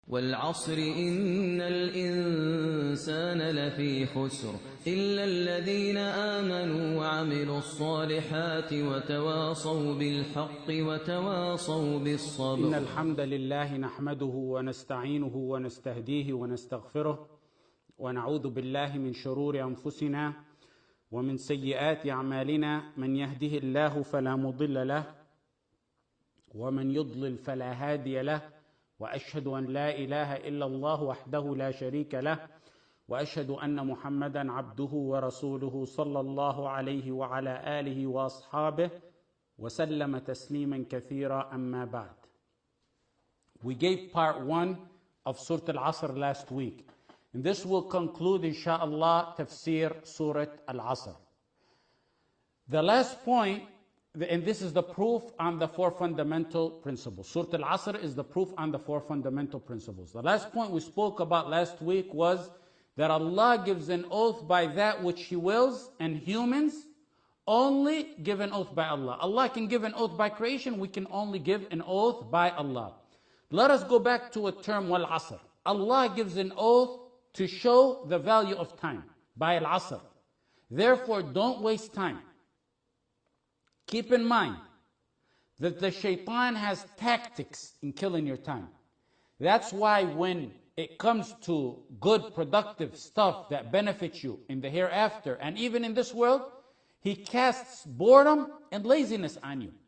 والعصر إن الإنسان لفي خسر إلا الذين آمنوا وعملوا الصالحات وتواصوا بالحق وتواصوا بالصبر. إن الحمد لله نحمده ونستعينه ونستهديه ونستغفره ونعوذ بالله من شرور أنفسنا ومن سيئات أعمالنا. من يهده الله فلا مضل له ومن يضلل فلا هادي له، وأشهد أن لا إله إلا الله وحده لا شريك له، وأشهد أن محمدا عبده ورسوله صلى الله عليه وعلى آله وأصحابه وسلم تسليما كثيرا. أما بعد. We gave part 1 of Surah Al-Asr last week. And this will conclude, inshallah, tafsir Surah Al-Asr. The last point, and this is the proof on the 4 fundamental principles. Surah Al-Asr is the proof on the 4 fundamental principles. The last point we spoke about last week was that Allah gives an oath by that which He wills, and humans only give an oath by Allah. Allah can give an oath by creation, we can only give an oath by Allah. Let us go back to a term, wal-asr. Allah gives an oath to show the value of time, by al-asr. Therefore, don't waste time. Keep in mind that the shaitan has tactics in killing your time. That's why when it comes to good, productive stuff that benefits you in the hereafter and even in this world, he casts boredom and laziness on you.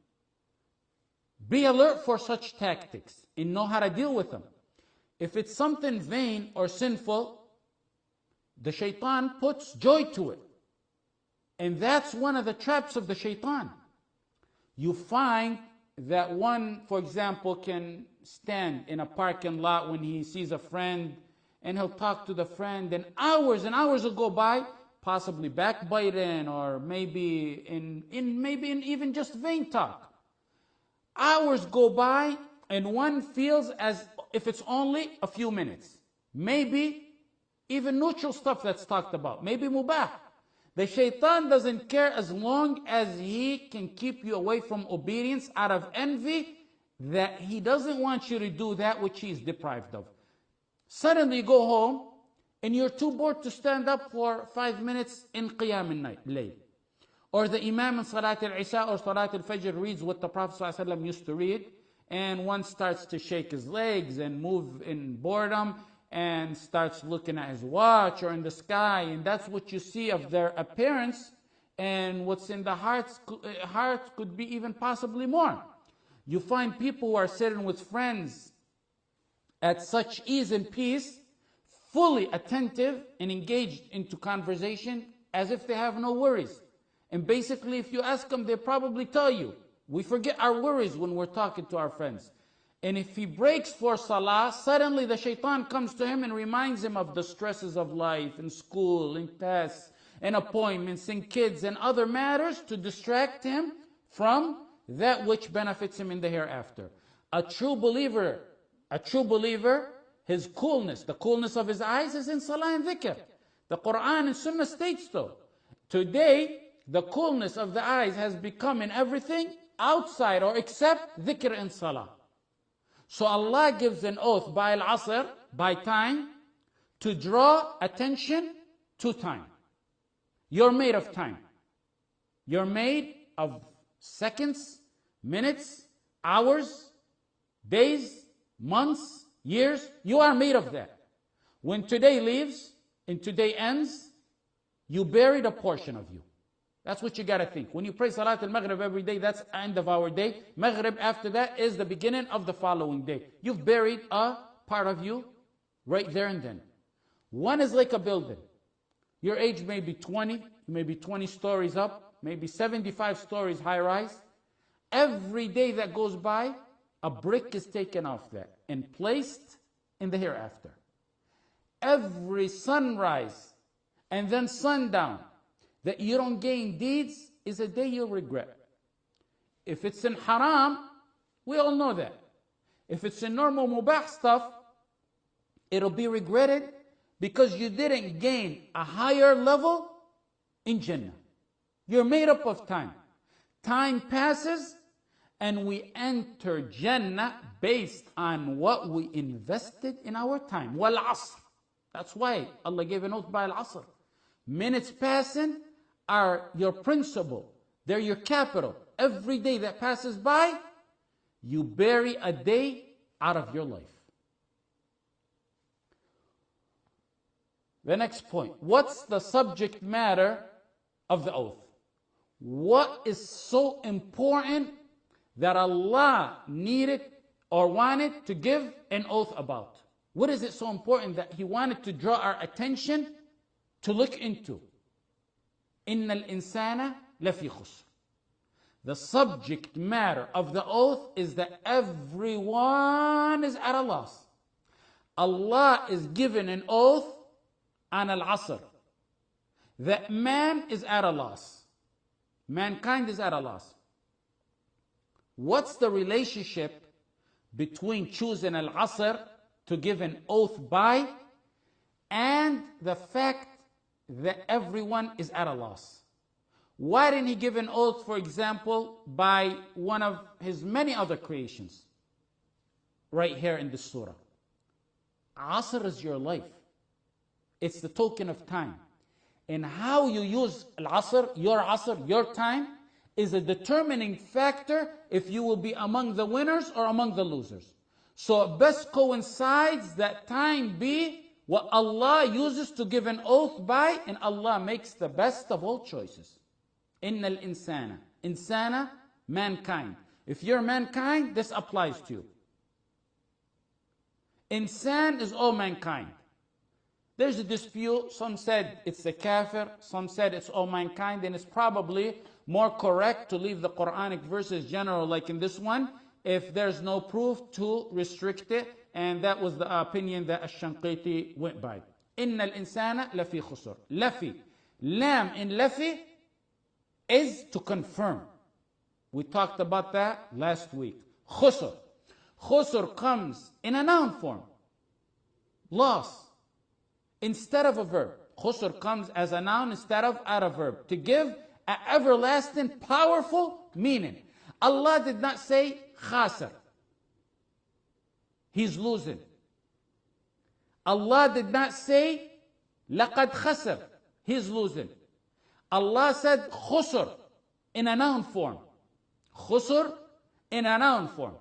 Be alert for such tactics and know how to deal with them. If it's something vain or sinful, the shaitan puts joy to it. And that's one of the traps of the shaitan. You find that one, for example, can stand in a parking lot when he sees a friend, and he'll talk to the friend, and hours will go by, possibly backbiting, or maybe in even just vain talk. Hours go by, and one feels as if it's only a few minutes. Maybe even neutral stuff that's talked about, maybe mubah. The shaitan doesn't care as long as he can keep you away from obedience out of envy, that he doesn't want you to do that which he is deprived of. Suddenly you go home and you're too bored to stand up for 5 minutes in Qiyam al-Layl. Or the Imam in Salat al-Isha or Salat al-Fajr reads what the Prophet ﷺ used to read, and one starts to shake his legs and move in boredom and starts looking at his watch or in the sky, and that's what you see of their appearance, and what's in the heart could be even possibly more. You find people who are sitting with friends at such ease and peace, fully attentive and engaged into conversation as if they have no worries. And basically, if you ask them, they'll probably tell you, we forget our worries when we're talking to our friends. And if he breaks for salah, suddenly the shaitan comes to him and reminds him of the stresses of life and school and tests and appointments and kids and other matters to distract him from that which benefits him in the hereafter. A true believer, his coolness, the coolness of his eyes is in salah and dhikr. The Quran and Sunnah states so. Today, the coolness of the eyes has become in everything outside or except dhikr and salah. So Allah gives an oath by al-asr, by time, to draw attention to time. You're made of time. You're made of seconds, minutes, hours, days, months, years. You are made of that. When today leaves and today ends, you buried a portion of you. That's what you got to think. When you pray Salat al-Maghrib every day, that's the end of our day. Maghrib after that is the beginning of the following day. You've buried a part of you right there and then. One is like a building. Your age may be 20, maybe 20 stories up, maybe 75 stories high rise. Every day that goes by, a brick is taken off that and placed in the hereafter. Every sunrise and then sundown that you don't gain deeds is a day you'll regret. If it's in haram, we all know that. If it's in normal mubah stuff, it'll be regretted because you didn't gain a higher level in Jannah. You're made up of time. Time passes, and we enter Jannah based on what we invested in our time. Wal asr. That's why Allah gave an oath by al-asr. Minutes passing are your principal. They're your capital. Every day that passes by, you bury a day out of your life. The next point. What's the subject matter of the oath? What is so important that Allah needed or wanted to give an oath about? What is it so important that He wanted to draw our attention to look into? إِنَّ الْإِنسَانَ لَفِي خُسْرٍ. The subject matter of the oath is that everyone is at a loss. Allah is given an oath on al-asr, that man is at a loss. Mankind is at a loss. What's the relationship between choosing al-asr to give an oath by and the fact that everyone is at a loss? Why didn't He give an oath, for example, by one of His many other creations? Right here in this surah. Asr is your life. It's the token of time. And how you use al-asr, your time, is a determining factor if you will be among the winners or among the losers. So it best coincides that time be what Allah uses to give an oath by, and Allah makes the best of all choices. Inna al-insana. Insana, mankind. If you're mankind, this applies to you. Insan is all mankind. There's a dispute. Some said it's the kafir. Some said it's all mankind. And it's probably more correct to leave the Quranic verses general like in this one if there's no proof to restrict it. And that was the opinion that Ash-Shanqiti went by. Inna al-insana lafi khusr. Lafi. Lam in lafi is to confirm. We talked about that last week. Khusr. Khusr comes in a noun form. Loss. Instead of a verb. Khusr comes as a noun instead of a verb. To give an everlasting, powerful meaning. Allah did not say khasir. He's losing. Allah did not say laqad khasir. He's losing. Allah said khusr in a noun form. Khusr in a noun form.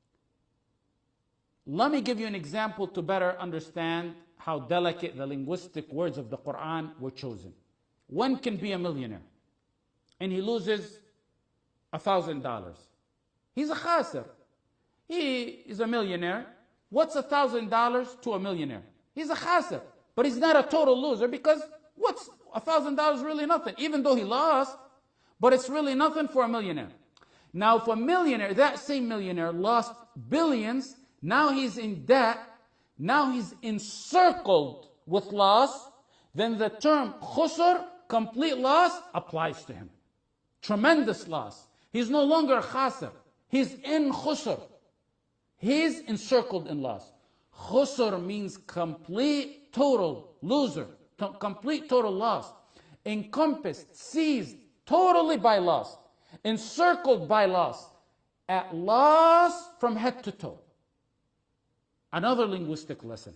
Let me give you an example to better understand how delicate the linguistic words of the Quran were chosen. One can be a millionaire and he loses $1,000. He's a khasir. He is a millionaire. What's $1,000 to a millionaire? He's a khasir. But he's not a total loser because what's $1,000 really nothing, even though he lost, but it's really nothing for a millionaire. Now, if a millionaire, that same millionaire, lost billions, now he's in debt, now he's encircled with loss, then the term khusr, complete loss, applies to him. Tremendous loss. He's no longer a khasir. He's in khusr. He's encircled in loss. Khusr means complete, total loser. Complete, total loss. Encompassed, seized totally by loss. Encircled by loss. At loss from head to toe. Another linguistic lesson.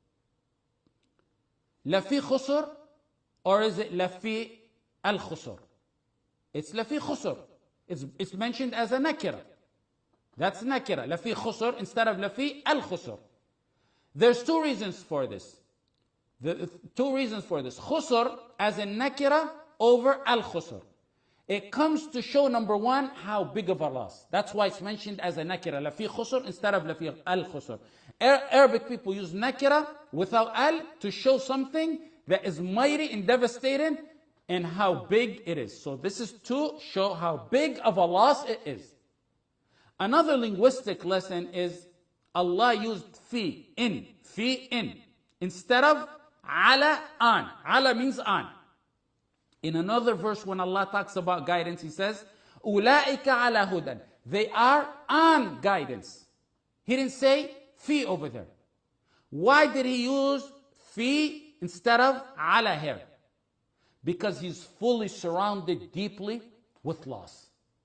Lafi khusr, or is it lafi al-khusr? It's lafi khusr. It's mentioned as a nakira. That's nakira. Lafi khusr instead of lafi al-khusr. There's two reasons for this. Two reasons for this. Khusr as in nakira over al-khusr. It comes to show, number one, how big of a loss. That's why it's mentioned as a nakira. Lafi khusr instead of lafi al-khusr. Arabic people use nakira without al to show something that is mighty and devastating and how big it is. So this is to show how big of a loss it is. Another linguistic lesson is Allah used fi, in, instead of ala, on. Ala means on. In another verse when Allah talks about guidance, He says, أُولَٰئِكَ عَلَى هُدًى. They are on guidance. He didn't say fi over there. Why did He use fi instead of ala here? Because He's fully surrounded deeply with loss.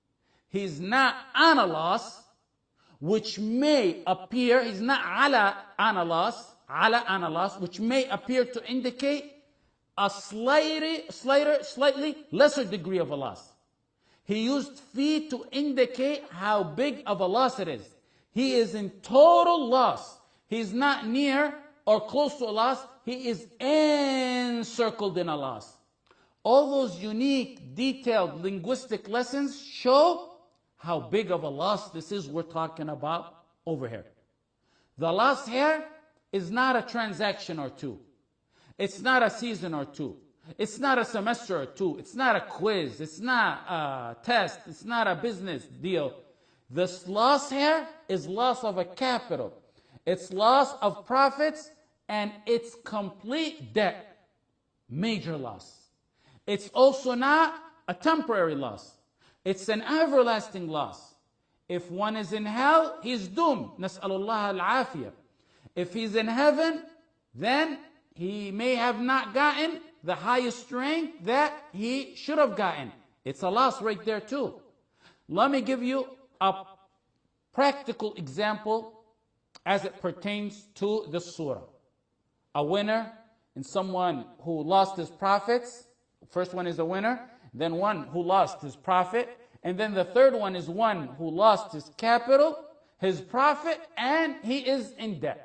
He's not on a loss, which may appear, he's not ala on a loss, which may appear to indicate a slightly lesser degree of a loss. He used fi to indicate how big of a loss it is. He is in total loss. He's not near or close to a loss. He is encircled in a loss. All those unique, detailed linguistic lessons show how big of a loss this is we're talking about over here. The loss here is not a transaction or two. It's not a season or two. It's not a semester or two. It's not a quiz. It's not a test. It's not a business deal. This loss here is loss of a capital. It's loss of profits, and it's complete debt. Major loss. It's also not a temporary loss. It's an everlasting loss. If one is in hell, he's doomed. Nas'alullah al-afiyah. If he's in heaven, then he may have not gotten the highest rank that he should have gotten. It's a loss right there too. Let me give you a practical example as it pertains to this surah. A winner and someone who lost his profits. First one is a winner, then one who lost his profit, and then the third one is one who lost his capital, his profit, and he is in debt.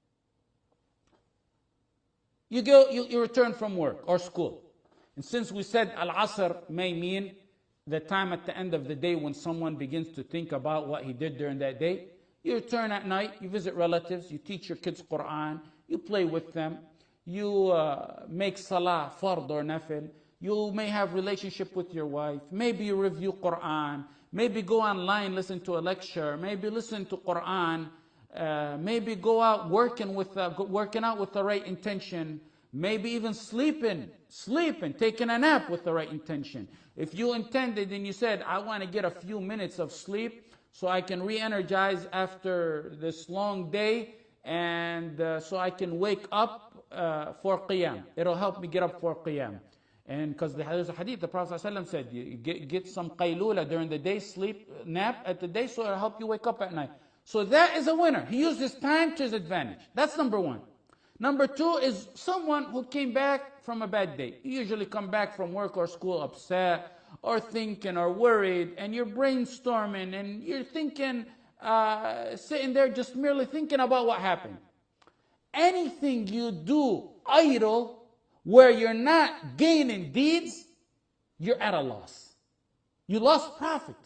You return from work or school. And since we said Al-Asr may mean the time at the end of the day when someone begins to think about what he did during that day, you return at night, you visit relatives, you teach your kids Quran, you play with them, you make salah, fard or nafil, you may have relationship with your wife, maybe you review Quran, maybe go online, listen to a lecture, maybe listen to Quran, maybe go out working out with the right intention, maybe even sleeping, taking a nap with the right intention. If you intended and you said, I want to get a few minutes of sleep so I can re-energize after this long day, and so I can wake up for Qiyam. It'll help me get up for Qiyam. And because there's a hadith, the Prophet ﷺ said, you get some qaylula during the day, sleep, nap at the day, so it'll help you wake up at night. So that is a winner. He used his time to his advantage. That's number one. Number two is someone who came back from a bad day. You usually come back from work or school upset or thinking or worried, and you're brainstorming and you're thinking, sitting there just merely thinking about what happened. Anything you do idle, where you're not gaining deeds, you're at a loss. You lost profit.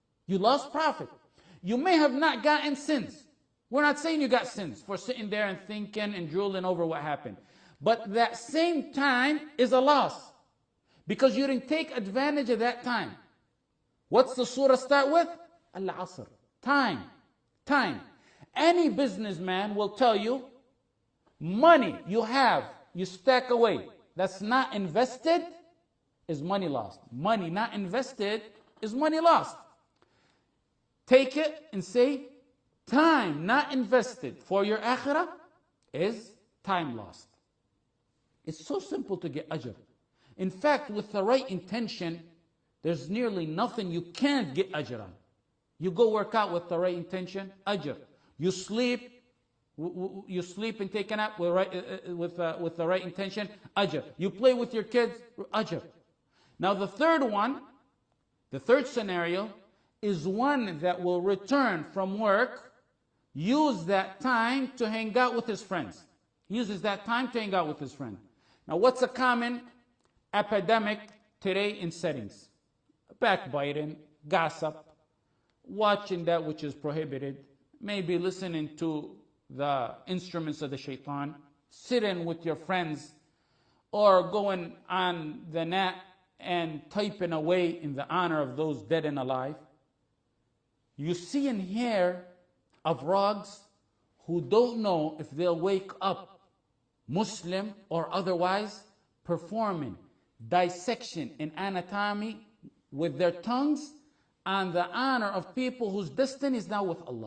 You may have not gotten sins. We're not saying you got sins for sitting there and thinking and drooling over what happened. But that same time is a loss, because you didn't take advantage of that time. What's the surah start with? Al-Asr. Time. Any businessman will tell you, money you have, you stack away, that's not invested, is money lost. Money not invested is money lost. Take it and say, time not invested for your akhirah is time lost. It's so simple to get ajr. In fact, with the right intention, there's nearly nothing you can't get ajr on. You go work out with the right intention, ajr. You sleep and take a nap with the right intention, ajr. You play with your kids, ajr. Now the third scenario is one that will return from work, use that time to hang out with his friends. He uses that time to hang out with his friend. Now what's a common epidemic today in settings? Backbiting, gossip, watching that which is prohibited, maybe listening to the instruments of the shaitan, sitting with your friends, or going on the net and typing away in the honor of those dead and alive. You see and hear of frogs who don't know if they'll wake up Muslim or otherwise, performing dissection and anatomy with their tongues on the honor of people whose destiny is now with Allah.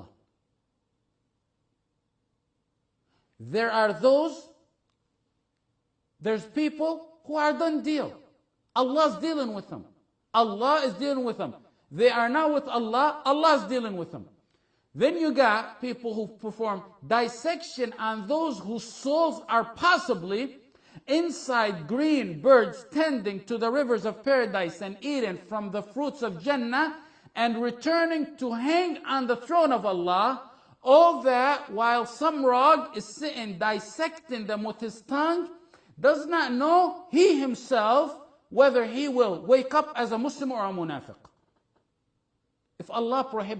There's people who are done deal. Allah's dealing with them. Allah is dealing with them. They are now with Allah. Allah is dealing with them. Then you got people who perform dissection on those whose souls are possibly inside green birds tending to the rivers of paradise and eating from the fruits of Jannah and returning to hang on the throne of Allah. All that while some rog is sitting dissecting them with his tongue, does not know he himself whether he will wake up as a Muslim or a munafiq. If Allah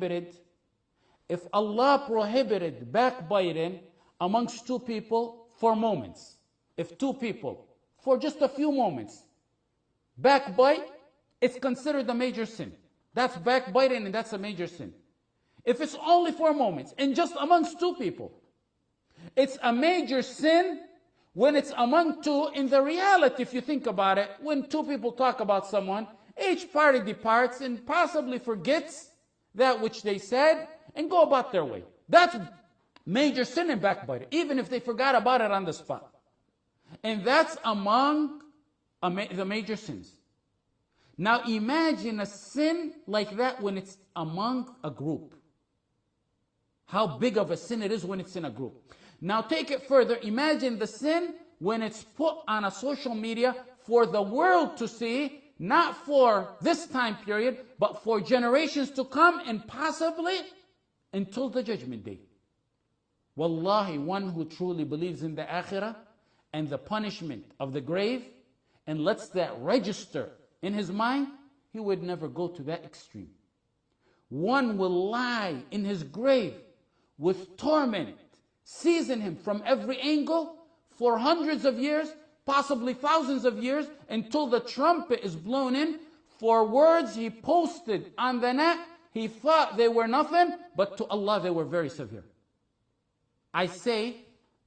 prohibited backbiting amongst two people for moments, if two people, for just a few moments, backbite, it's considered a major sin. That's backbiting and that's a major sin. If it's only for moments and just amongst two people, it's a major sin when it's among two. In the reality, if you think about it, when two people talk about someone, each party departs and possibly forgets that which they said and go about their way. That's major sin and backbiting, even if they forgot about it on the spot. And that's among the major sins. Now imagine a sin like that when it's among a group. How big of a sin it is when it's in a group. Now take it further. Imagine the sin when it's put on a social media for the world to see, not for this time period, but for generations to come and possibly until the judgment day. Wallahi, one who truly believes in the akhirah and the punishment of the grave and lets that register in his mind, he would never go to that extreme. One will lie in his grave with torment, seizing him from every angle for hundreds of years, possibly thousands of years, until the trumpet is blown in for words he posted on the net. He thought they were nothing, but to Allah they were very severe. I say,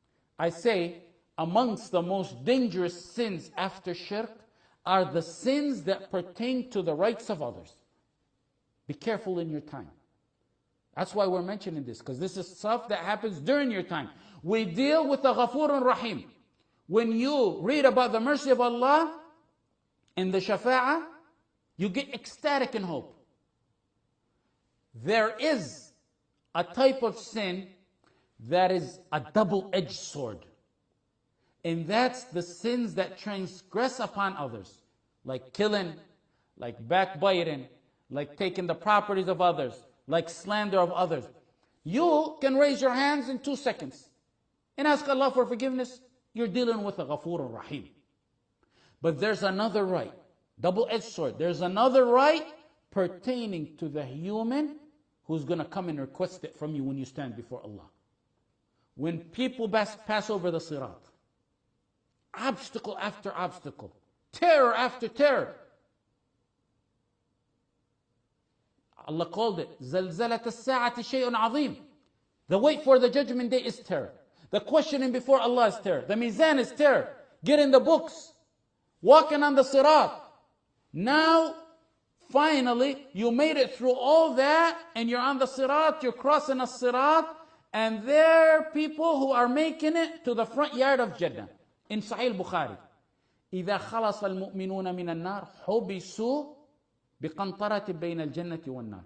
amongst the most dangerous sins after shirk are the sins that pertain to the rights of others. Be careful in your time. That's why we're mentioning this, because this is stuff that happens during your time. We deal with the Ghafurun Rahim. When you read about the mercy of Allah and the Shafa'ah, you get ecstatic in hope. There is a type of sin that is a double-edged sword. And that's the sins that transgress upon others, like killing, like backbiting, like taking the properties of others, like slander of others. You can raise your hands in 2 seconds and ask Allah for forgiveness. You're dealing with a Ghafur Rahim. But there's another right, double-edged sword. There's another right pertaining to the human who's going to come and request it from you when you stand before Allah. When people pass over the sirat, obstacle after obstacle, terror after terror. Allah called it زلزلة الساعة شيء عظيم. The wait for the judgment day is terror. The questioning before Allah is terror. The mizan is terror. Getting the books, walking on the sirat. Now, finally, you made it through all that, and you're on the sirat, you're crossing a sirat, and there are people who are making it to the front yard of Jannah. In Sahih Bukhari, إذا خلص المؤمنون من النار حبسوا بقنطرة بين الجنة والنار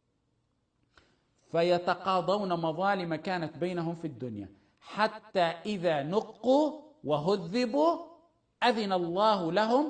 فيتقاضون مظالم كانت بينهم في الدنيا حتى إذا نقوا وهذبوا أذن الله لهم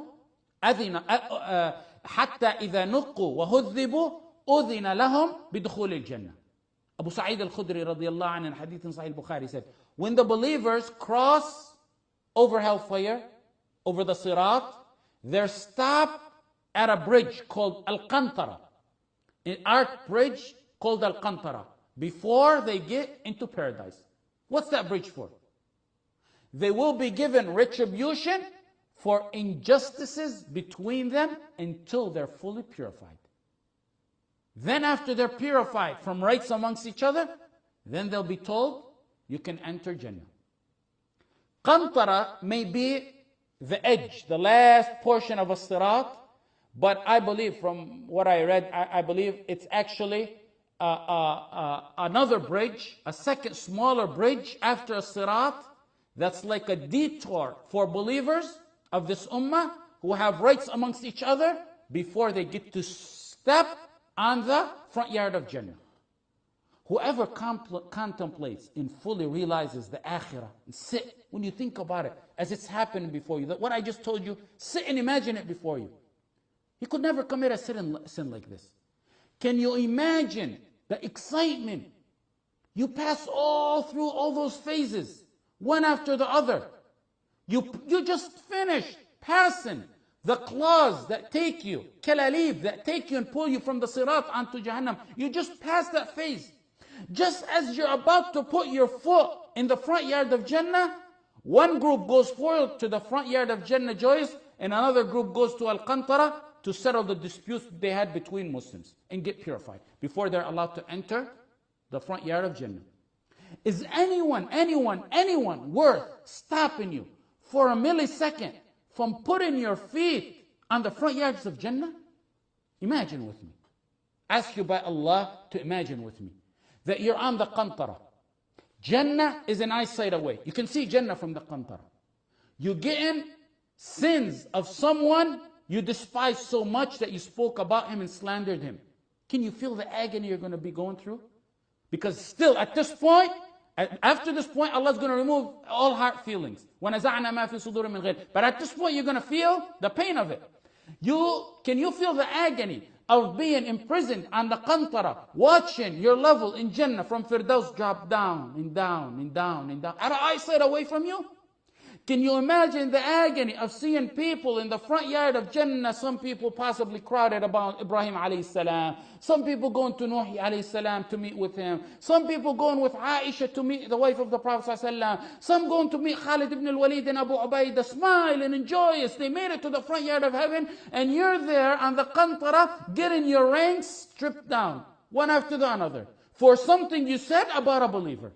حتى إذا نقوا وهذبوا أذن لهم بدخول الجنة. Abu Sa'id al-Khudri radiyallahu anhu in hadith in Sahih Bukhari said, when the believers cross over hellfire, over the sirat, they're stopped at a bridge called Al-Qantara, an arc bridge called Al-Qantara, before they get into paradise. What's that bridge for? They will be given retribution for injustices between them until they're fully purified. Then after they're purified from rights amongst each other, then they'll be told, you can enter Jannah. Qantara may be the edge, the last portion of a sirat, but I believe from what I read, I believe it's actually another bridge, a second smaller bridge after a sirat, that's like a detour for believers of this ummah who have rights amongst each other before they get to step on the front yard of Jannah. Whoever contemplates and fully realizes the akhirah, and sit, when you think about it, as it's happening before you, what I just told you, sit and imagine it before you. You could never commit a sin like this. Can you imagine the excitement? You pass all through all those phases, one after the other. You just finished passing the claws that take you, kalalib, that take you and pull you from the sirat onto Jahannam. You just passed that phase. Just as you're about to put your foot in the front yard of Jannah, one group goes forward to the front yard of Jannah joyous, and another group goes to Al-Qantara to settle the disputes they had between Muslims and get purified before they're allowed to enter the front yard of Jannah. Is anyone worth stopping you for a millisecond from putting your feet on the front yards of Jannah? Imagine with me. Ask you by Allah to imagine with me that you're on the Qantara. Jannah is an eyesight away. You can see Jannah from the Qantara. You get in sins of someone you despise so much that you spoke about him and slandered him. Can you feel the agony you're going to be going through? Because still at this point, after this point, Allah's going to remove all heart feelings. وَنَزَعْنَا مَا فِي صُدُورٍ مِّنْ غِلٍّ. But at this point, you're going to feel the pain of it. Can you feel the agony of being imprisoned on the Qantara, watching your level in Jannah from Firdaus drop down and down and down and down, at an eyesight away from you? Can you imagine the agony of seeing people in the front yard of Jannah? Some people possibly crowded about Ibrahim alayhi salam. Some people going to Nuh alayhi salam to meet with him. Some people going with Aisha to meet the wife of the Prophet sallallahu alaihi wasallam. Some going to meet Khalid ibn al-Walid and Abu Ubaidah, smiling and joyous. They made it to the front yard of heaven, and you're there on the Qantara getting your ranks stripped down, one after the other, for something you said about a believer,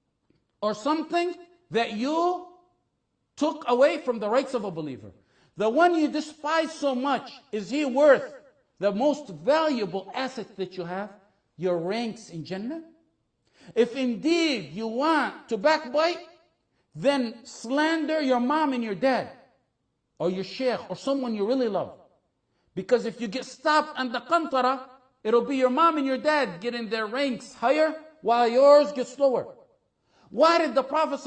or something that you took away from the rights of a believer. The one you despise so much, is he worth the most valuable asset that you have? Your ranks in Jannah? If indeed you want to backbite, then slander your mom and your dad, or your sheikh, or someone you really love. Because if you get stopped on the Qantara, it'll be your mom and your dad getting their ranks higher, while yours get slower. Why did the Prophet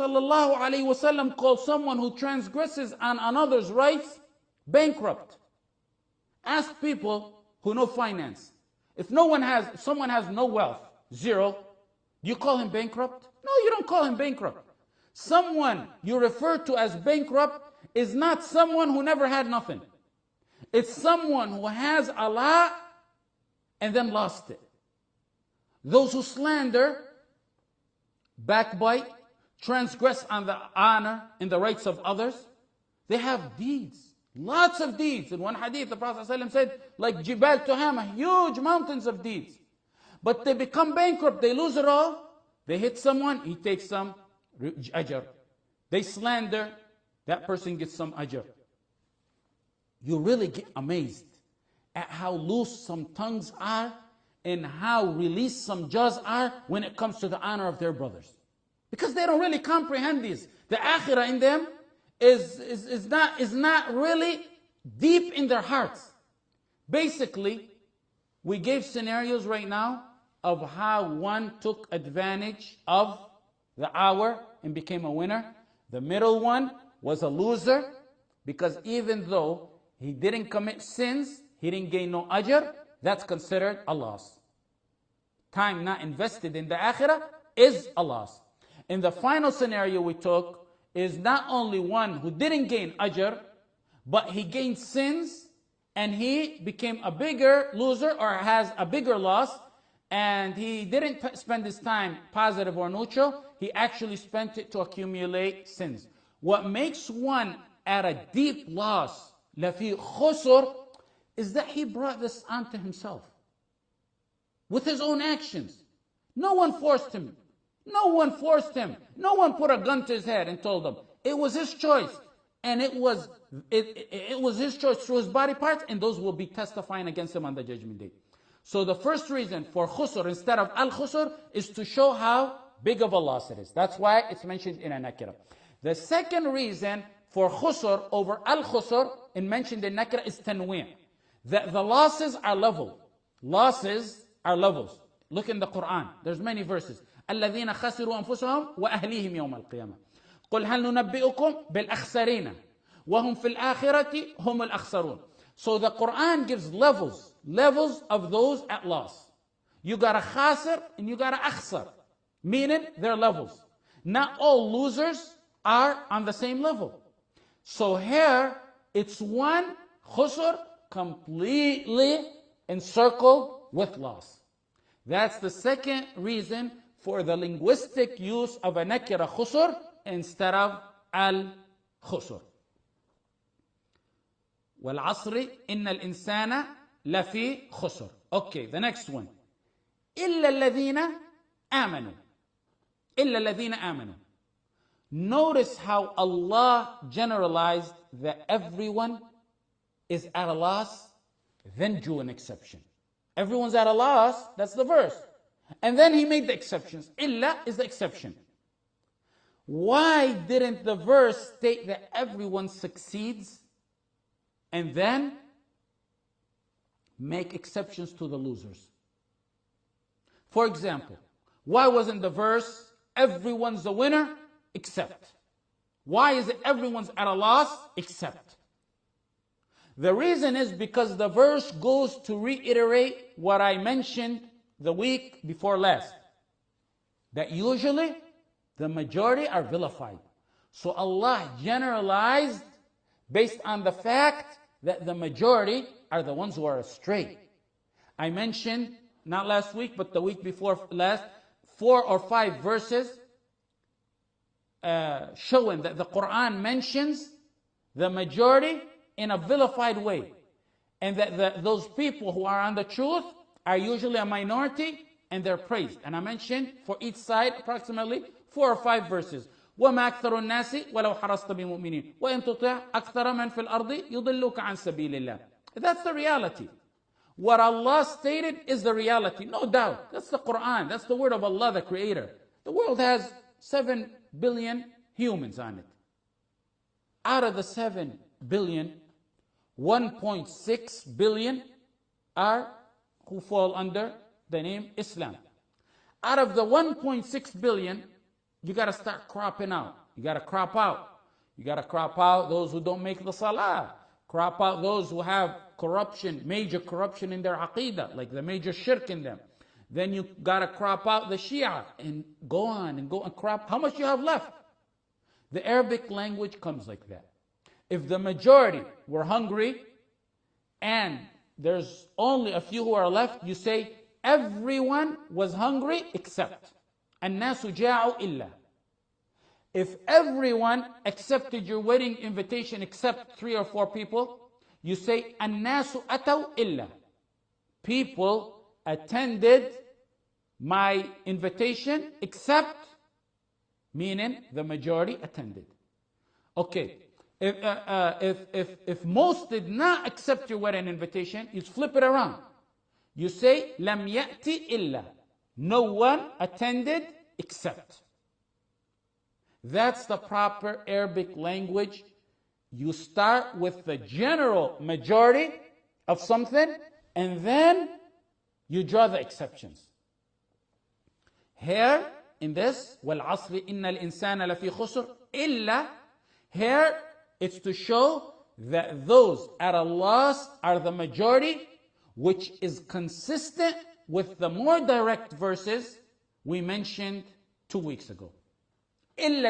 ﷺ call someone who transgresses on another's rights bankrupt? Ask people who know finance. If someone has no wealth, zero, do you call him bankrupt? No, you don't call him bankrupt. Someone you refer to as bankrupt is not someone who never had nothing. It's someone who has a lot and then lost it. Those who slander, backbite, transgress on the honor and the rights of others, they have deeds, lots of deeds. In one hadith, the Prophet ﷺ said, like Jibal Tuhama, huge mountains of deeds. But they become bankrupt, they lose it all. They hit someone, he takes some ajr. They slander, that person gets some ajr. You really get amazed at how loose some tongues are and how released some jaws are when it comes to the honor of their brothers. Because they don't really comprehend this. The akhirah in them is not really deep in their hearts. Basically, we gave scenarios right now of how one took advantage of the hour and became a winner. The middle one was a loser, because even though he didn't commit sins, he didn't gain no ajr, that's considered a loss. Time not invested in the akhirah is a loss. And the final scenario we took is not only one who didn't gain ajr, but he gained sins and he became a bigger loser or has a bigger loss, and he didn't spend his time positive or neutral, he actually spent it to accumulate sins. What makes one at a deep loss, lafi khusr, is that he brought this onto himself with his own actions. No one forced him. No one forced him. No one put a gun to his head and told him. It was his choice. And it was his choice through his body parts, and those will be testifying against him on the judgment day. So the first reason for khusr instead of al-khusr is to show how big of a loss it is. That's why it's mentioned in a nakira. The second reason for khusr over al-khusr and mentioned in nakira is tanwi'. That the losses are level. Losses are levels. Look in the Quran. There's many verses. الذين خسروا أنفسهم وأهليهم يوم القيامة. قل هل ننبئكم بالأخسرين وهم في الآخرة هم الأخسرون. So the Quran gives levels of those at loss. You got a khasir and you got a akhsar, meaning they're levels. Not all losers are on the same level. So here it's one khusr completely encircled with loss. That's the second reason for the linguistic use of a nakira khusr instead of al-khusr. وَالْعَصْرِ إِنَّ الْإِنسَانَ لَفِي خُسْرٍ. Okay, the next one. إِلَّا الَّذِينَ آمَنُوا. إِلَّا الَّذِينَ آمَنُوا. Notice how Allah generalized that everyone is at a loss, then drew an exception. Everyone's at a loss, that's the verse. And then he made the exceptions. Illa is the exception. Why didn't the verse state that everyone succeeds and then make exceptions to the losers? For example, why wasn't the verse everyone's a winner except? Why is it everyone's at a loss except? The reason is because the verse goes to reiterate what I mentioned the week before last, that usually the majority are vilified. So Allah generalized based on the fact that the majority are the ones who are astray. I mentioned, not last week, but the week before last, 4 or 5 verses showing that the Quran mentions the majority in a vilified way, and that those people who are on the truth are usually a minority and they're praised. And I mentioned for each side approximately 4 or 5 verses. وَمَا أَكْثَرُ النَّاسِ وَلَوْ حَرَصْتَ بِمُؤْمِنِينَ وَإِن تُطِعْ أَكْثَرَ مَنْ فِي الْأَرْضِ يُضِلُّكَ عَنْ سَبِيلِ اللَّهِ. That's the reality. What Allah stated is the reality, no doubt. That's the Quran. That's the word of Allah, the Creator. The world has 7 billion humans on it. Out of the 7 billion, 1.6 billion are who fall under the name Islam. Out of the 1.6 billion, you got to start cropping out. You got to crop out. You got to crop out those who don't make the salah. Crop out those who have corruption, major corruption in their aqidah, like the major shirk in them. Then you got to crop out the Shia and go on and crop. How much you have left? The Arabic language comes like that. If the majority were hungry and there's only a few who are left, you say everyone was hungry except. الناس جاعوا إلا. If everyone accepted your wedding invitation except 3 or 4 people, you say الناس أتوا إلا. People attended my invitation except, meaning the majority attended. Okay, if most did not accept your wedding invitation, you flip it around. You say لم يأتي إلا. No one attended except. That's the proper Arabic language. You start with the general majority of something, and then you draw the exceptions. Here, in this, وَالْعَصْرِ إِنَّ الْإِنسَانَ لَفِي خُسْرٍ إِلَّا, here, it's to show that those at a loss are the majority, which is consistent with the more direct verses we mentioned 2 weeks ago. إِلَّا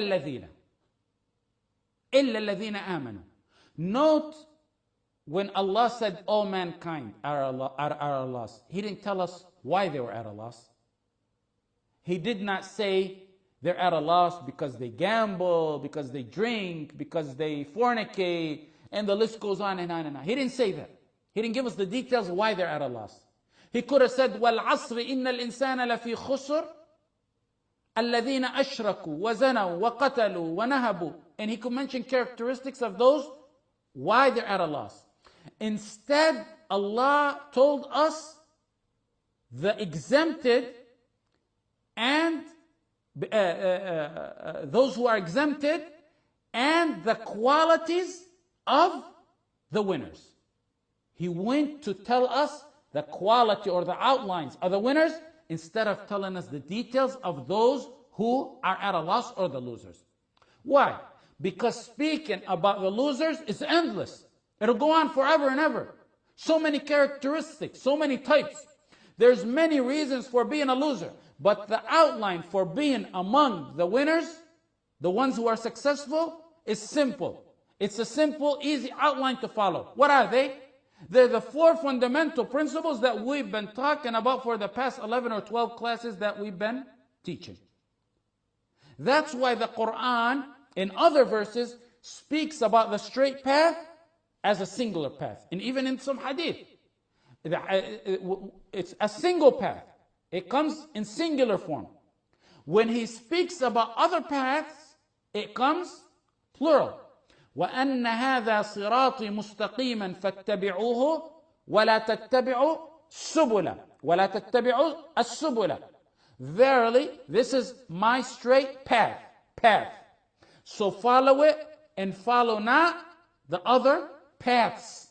الَّذِينَ آمَنُوا. Note, when Allah said all mankind are at a loss, He didn't tell us why they were at a loss. He did not say they're at a loss because they gamble, because they drink, because they fornicate, and the list goes on and on and on. He didn't say that. He didn't give us the details why they're at a loss. He could have said, وَالْعَصْرِ إِنَّ الْإِنسَانَ لَفِي خُسْرٍ الَّذِينَ أَشْرَكُوا وَزَنَوا وَقَتَلُوا وَنَهَبُوا. And he could mention characteristics of those, why they're at a loss. Instead, Allah told us the exempted and those who are exempted and the qualities of the winners. He went to tell us the quality or the outlines of the winners instead of telling us the details of those who are at a loss or the losers. Why? Because speaking about the losers is endless. It'll go on forever and ever. So many characteristics, so many types. There's many reasons for being a loser. But the outline for being among the winners, the ones who are successful, is simple. It's a simple, easy outline to follow. What are they? They're the 4 fundamental principles that we've been talking about for the past 11 or 12 classes that we've been teaching. That's why the Quran, in other verses, speaks about the straight path as a singular path. And even in some hadith, it's a single path. It comes in singular form. When he speaks about other paths, it comes plural. وَأَنَّ هَذَا صِرَاطِي مُسْتَقِيمًا فَاتَّبِعُوهُ وَلَا تَتَّبِعُوا السُّبُلَ وَلَا تَتَّبِعُوا السُّبُلَ. Verily, this is my straight path. So follow it and follow not the other paths.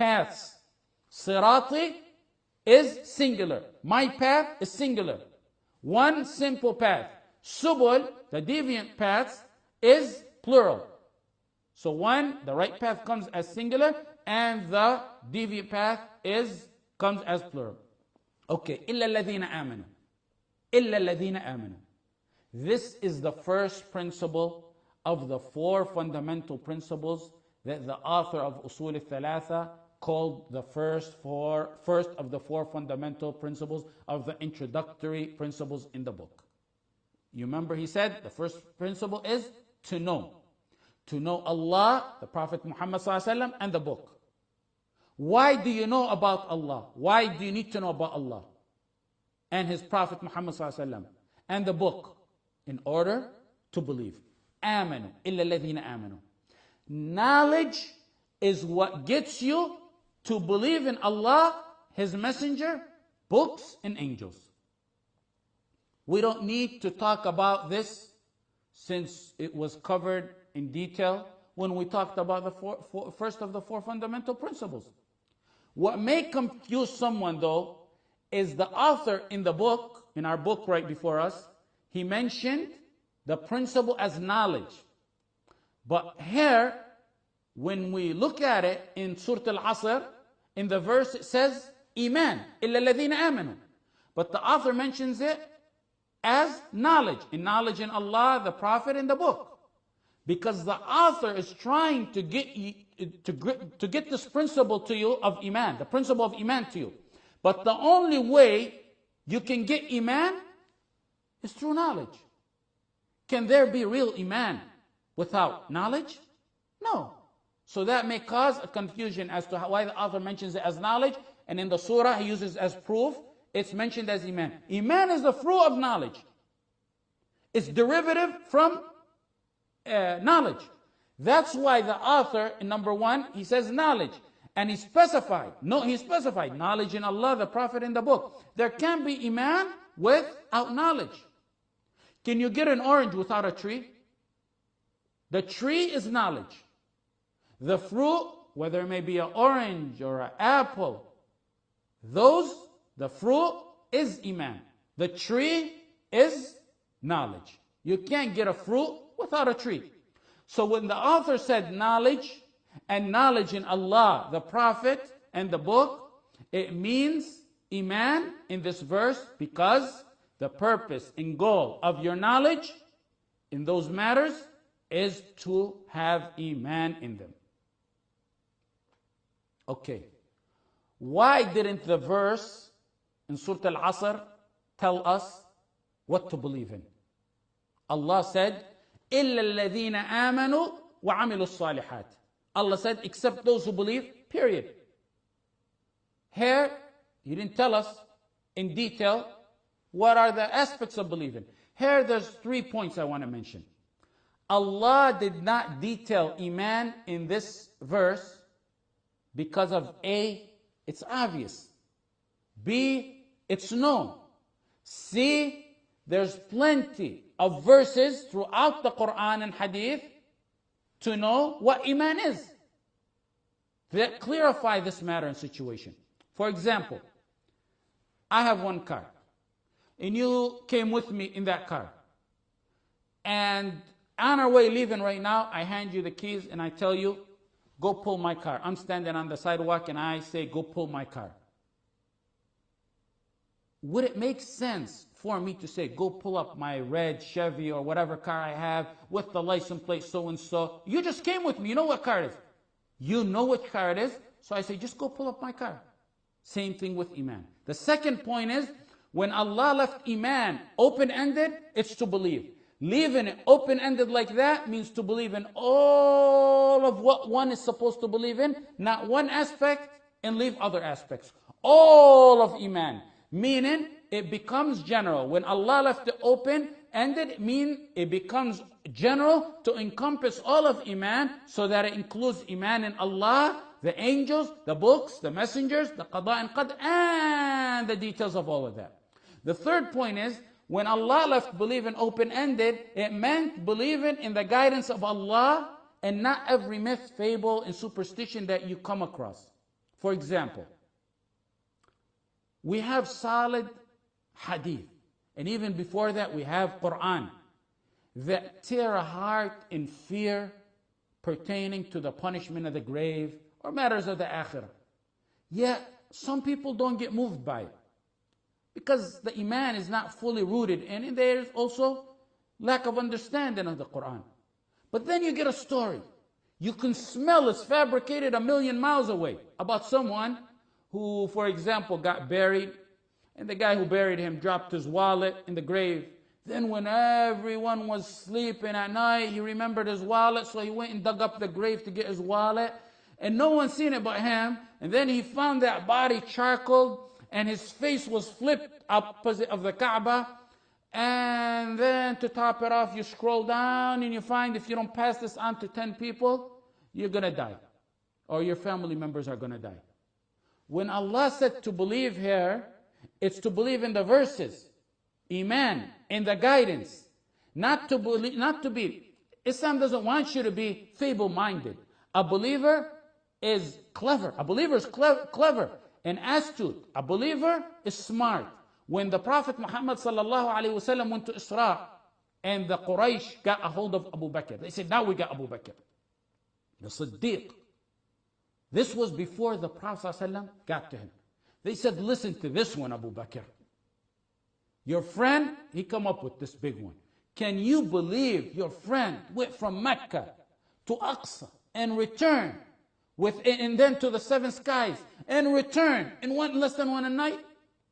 Sirati is singular. My path is singular. One simple path. Subul, the deviant paths, is plural. So the right path comes as singular, and the deviant path comes as plural. Okay, إِلَّا الَّذِينَ آمَنُوا. إِلَّا الَّذِينَ آمَنُوا. This is the first principle of the 4 fundamental principles that the author of Usul al-Thalatha called the first of the 4 fundamental principles of the introductory principles in the book. You remember he said the first principle is to know. To know Allah, the Prophet Muhammad ﷺ, and the book. Why do you know about Allah? Why do you need to know about Allah and His Prophet Muhammad ﷺ and the book? In order to believe. آمنوا إلا الذين آمنوا. Knowledge is what gets you to believe in Allah, His Messenger, books, and angels. We don't need to talk about this since it was covered in detail when we talked about the first of the 4 fundamental principles. What may confuse someone though is the author in the book, in our book right before us, he mentioned the principle as knowledge. But here, when we look at it in Surah Al-Asr, in the verse it says, Iman, إِلَّا الَّذِينَ آمَنُوا. But the author mentions it as knowledge. In knowledge in Allah, the Prophet, and the book. Because the author is trying to get this principle to you of Iman, the principle of Iman to you. But the only way you can get Iman is through knowledge. Can there be real Iman without knowledge? No. So that may cause a confusion as to why the author mentions it as knowledge, and in the surah he uses as proof, it's mentioned as Iman. Iman is the fruit of knowledge. It's derivative from knowledge. That's why the author, in number 1, he says knowledge. And he specified knowledge in Allah, the Prophet, and the book. There can't be Iman without knowledge. Can you get an orange without a tree? The tree is knowledge. The fruit, whether it may be an orange or an apple, the fruit is Iman. The tree is knowledge. You can't get a fruit without a tree. So when the author said knowledge, and knowledge in Allah, the Prophet, and the book, it means Iman in this verse, because the purpose and goal of your knowledge in those matters is to have Iman in them. Okay. Why didn't the verse in Surah Al-Asr tell us what to believe in? Allah said, إِلَّا الَّذِينَ آمَنُوا وَعَمِلُوا الصَّالِحَاتِ. Allah said, except those who believe, period. Here, He didn't tell us in detail what are the aspects of believing. Here, there's 3 points I want to mention. Allah did not detail Iman in this verse because of A, it's obvious. B, it's known. C, there's plenty of verses throughout the Quran and Hadith to know what Iman is, that clarify this matter and situation. For example, I have one car, and you came with me in that car. And on our way leaving right now, I hand you the keys and I tell you, go pull my car. I'm standing on the sidewalk and I say, go pull my car. Would it make sense for me to say, go pull up my red Chevy or whatever car I have with the license plate so-and-so? You just came with me. You know what car it is. You know which car it is. So I say, just go pull up my car. Same thing with Iman. The second point is, when Allah left Iman open-ended, it's to believe. Leaving it open-ended like that means to believe in all of what one is supposed to believe in, not one aspect and leave other aspects. All of Iman. Meaning, it becomes general. When Allah left it open-ended, it becomes general to encompass all of Iman, so that it includes Iman in Allah, the angels, the books, the messengers, the qada and qadr, and the details of all of that. The third point is, when Allah left believing open-ended, it meant believing in the guidance of Allah and not every myth, fable, and superstition that you come across. For example, we have solid hadith, and even before that we have Quran, that tear a heart in fear pertaining to the punishment of the grave or matters of the akhirah. Yet, some people don't get moved by it, because the Iman is not fully rooted in it, and there's also lack of understanding of the Quran. But then you get a story. You can smell it's fabricated a million miles away about someone who, for example, got buried, and the guy who buried him dropped his wallet in the grave. Then when everyone was sleeping at night, he remembered his wallet, so he went and dug up the grave to get his wallet, and no one seen it but him. And then he found that body charcoaled, and his face was flipped opposite of the Kaaba. And then to top it off, you scroll down and you find if you don't pass this on to 10 people, you're going to die. Or your family members are going to die. When Allah said to believe here, it's to believe in the verses, Iman, in the guidance. Not to be. Islam doesn't want you to be feeble-minded. A believer is clever. A believer is clever and astute. A believer is smart. When the Prophet Muhammad sallallahu alaihi wasallam went to Isra, and the Quraysh got a hold of Abu Bakr, they said, now we got Abu Bakr, the Siddiq. This was before the Prophet ﷺ got to him. They said, listen to this one, Abu Bakr. Your friend, he come up with this big one. Can you believe your friend went from Mecca to Aqsa and returned, and then to the seven skies and returned in less than one night?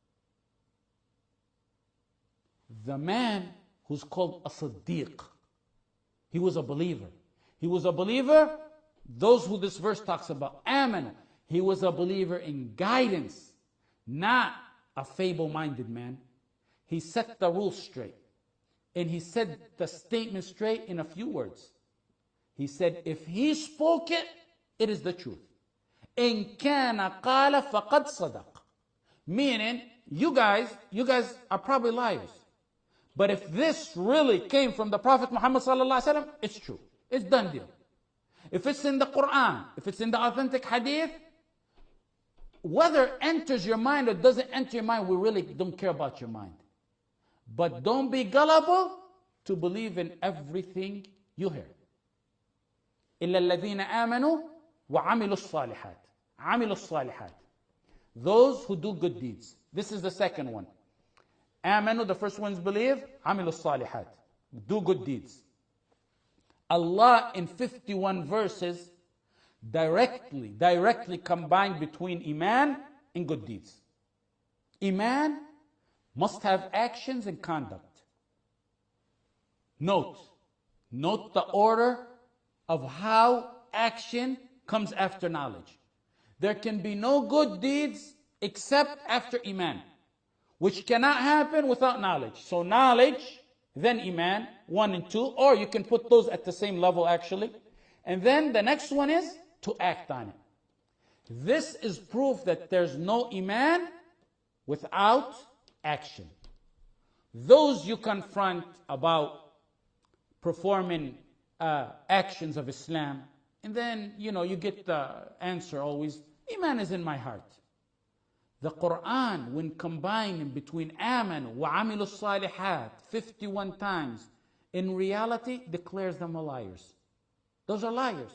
The man who's called a Siddiq, he was a believer. He was a believer. Those who this verse talks about, Aman, he was a believer in guidance, not a feeble-minded man. He set the rules straight. And he said the statement straight in a few words. He said, if he spoke it, it is the truth. إِن كَانَ قَالَ فَقَدْ صَدَقَ. Meaning, you guys are probably liars. But if this really came from the Prophet Muhammad sallallahu alaihi wasallam, it's true. It's done deal. If it's in the Quran, if it's in the authentic hadith, whether it enters your mind or doesn't enter your mind, we really don't care about your mind. But don't be gullible to believe in everything you hear. إِلَّا الَّذِينَ آمَنُوا وَعَمِلُوا الصَّالِحَاتِ. عَمِلُوا الصَّالِحَاتِ. Those who do good deeds. This is the second one. Amanu, the first one's believe. عَمِلُوا الصَّالِحَاتِ. Do good deeds. Allah in 51 verses directly combined between Iman and good deeds. Iman must have actions and conduct. Note the order of how action comes after knowledge. There can be no good deeds except after Iman, which cannot happen without knowledge. So knowledge, then Iman, 1 and 2, or you can put those at the same level actually. And then the next one is to act on it. This is proof that there's no Iman without action. Those you confront about performing actions of Islam, and then you get the answer always, Iman is in my heart. The Quran, when combining between amanu wa amilu salihat 51 times, in reality declares them liars. Those are liars.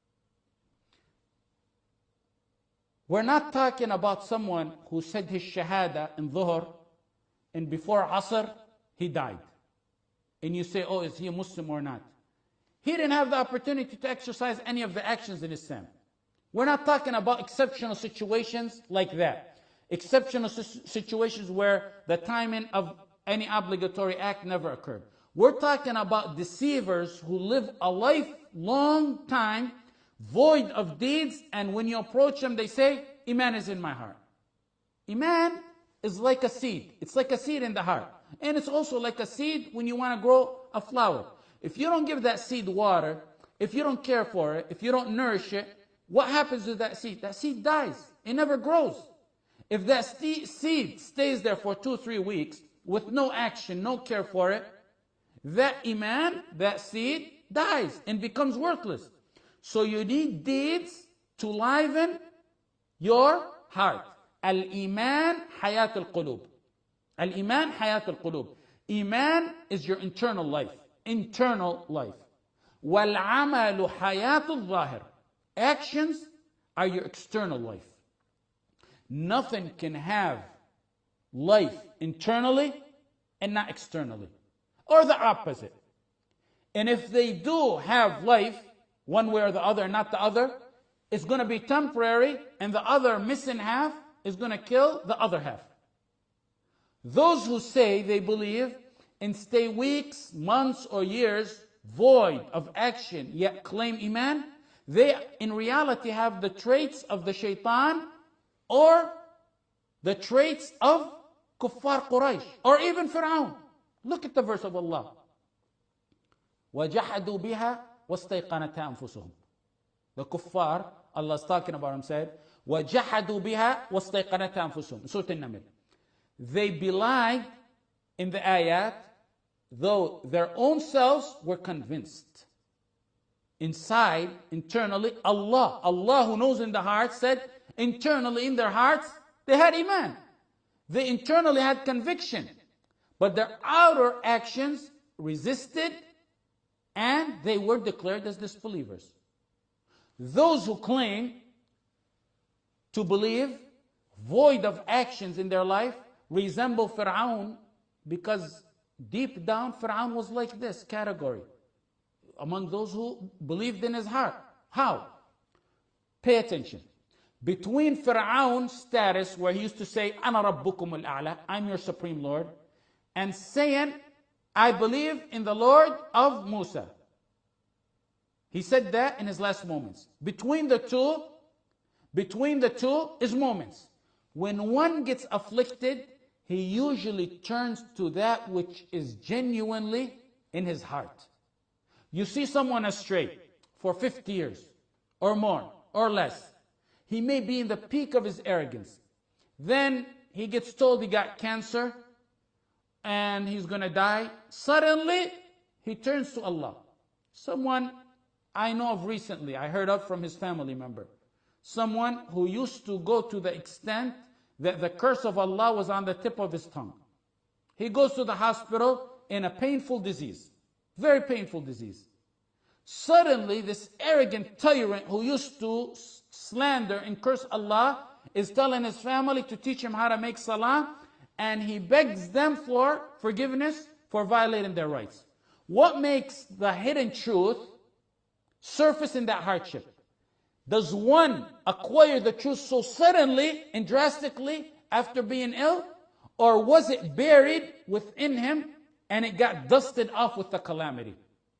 We're not talking about someone who said his shahada in dhuhr, and before asr, he died. And you say, oh, is he a Muslim or not? He didn't have the opportunity to exercise any of the actions in Islam. We're not talking about exceptional situations like that. Exceptional situations where the timing of any obligatory act never occurred. We're talking about deceivers who live a lifelong time void of deeds, and when you approach them, they say, Iman is in my heart. Iman is like a seed. It's like a seed in the heart. And it's also like a seed when you want to grow a flower. If you don't give that seed water, if you don't care for it, if you don't nourish it, what happens to that seed? That seed dies. It never grows. If that seed stays there for 2-3 weeks with no action, no care for it, that iman, that seed, dies and becomes worthless. So you need deeds to liven your heart. Al-iman hayat al-qulub. Al-iman hayat al-qulub. Iman is your internal life. Internal life. Wal-amalu hayat al-zahir. Actions are your external life. Nothing can have life internally and not externally. Or the opposite. And if they do have life, one way or the other, not the other, it's going to be temporary, and the other missing half is going to kill the other half. Those who say they believe and stay weeks, months, or years void of action, yet claim iman, they in reality have the traits of the shaitan or the traits of kuffar Quraysh or even Fir'aun. Look at the verse of Allah. وَجَحَدُوا بِهَا وَاسْتَيْقَنَتْهَا أَنفُسُهُمْ. The kuffar, Allah is talking about him, said, وَجَحَدُوا بِهَا وَاسْتَيْقَنَتْهَا أَنفُسُهُم. Surah An-Naml. They belied in the ayat, though their own selves were convinced. Inside, internally, Allah who knows in the heart, said, internally in their hearts, they had iman. They internally had conviction. But their outer actions resisted, and they were declared as disbelievers. Those who claim to believe, void of actions in their life, resemble Fir'aun, because deep down Fir'aun was like this category among those who believed in his heart. How? Pay attention. Between Fir'aun's status, where he used to say, أَنَا رَبُّكُمُ الْأَعْلَى, I'm your supreme Lord, and saying, I believe in the Lord of Musa. He said that in his last moments. Between the two is moments. When one gets afflicted, he usually turns to that which is genuinely in his heart. You see someone astray for 50 years or more or less. He may be in the peak of his arrogance. Then he gets told he got cancer and he's going to die. Suddenly, he turns to Allah. Someone I know of recently, I heard of from his family member. Someone who used to go to the extent that the curse of Allah was on the tip of his tongue. He goes to the hospital in a painful disease. Very painful disease. Suddenly, this arrogant tyrant who used to slander and curse Allah is telling his family to teach him how to make salah, and he begs them for forgiveness for violating their rights. What makes the hidden truth surface in that hardship? Does one acquire the truth so suddenly and drastically after being ill? Or was it buried within him and it got dusted off with the calamity?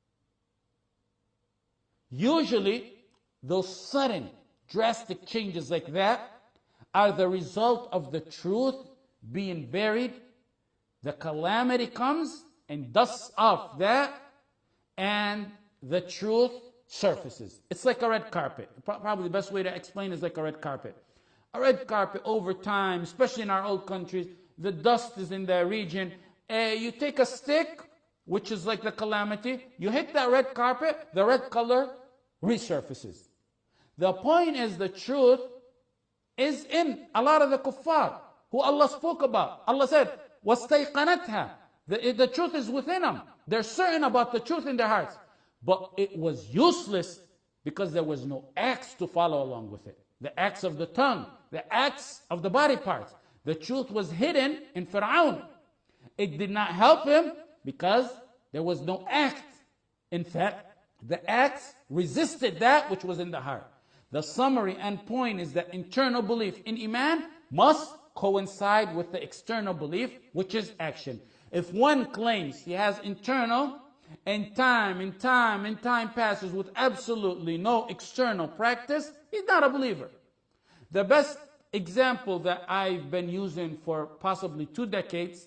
Usually, those sudden, drastic changes like that are the result of the truth being buried. The calamity comes and dusts off that, and the truth surfaces. It's like a red carpet. Probably the best way to explain is like a red carpet. A red carpet over time, especially in our old countries, the dust is in the region. You take a stick, which is like the calamity, you hit that red carpet, the red color resurfaces. The point is, the truth is in a lot of the kuffar who Allah spoke about. Allah said, وَاسْتَيْقَنَتْهَا. The truth is within them. They're certain about the truth in their hearts. But it was useless because there was no acts to follow along with it. The acts of the tongue, the acts of the body parts. The truth was hidden in Fir'aun. It did not help him because there was no act. In fact, the acts resisted that which was in the heart. The summary and point is that internal belief in Iman must coincide with the external belief, which is action. If one claims he has internal, and time passes with absolutely no external practice, he's not a believer. The best example that I've been using for possibly 2 decades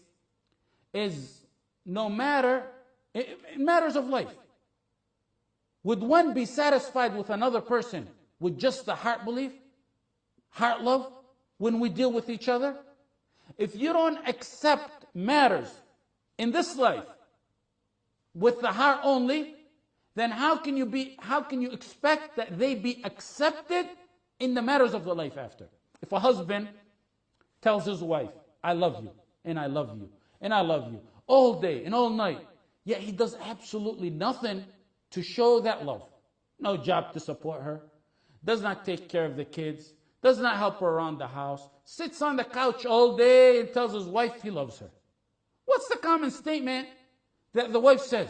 is no matter, in matters of life, would one be satisfied with another person with just the heart belief, heart love, when we deal with each other? If you don't accept matters in this life with the heart only, then how can you expect that they be accepted in the matters of the life after? If a husband tells his wife, I love you, and I love you, and I love you, all day and all night, yet he does absolutely nothing to show that love. No job to support her, does not take care of the kids, does not help her around the house, sits on the couch all day and tells his wife he loves her. What's the common statement that the wife says?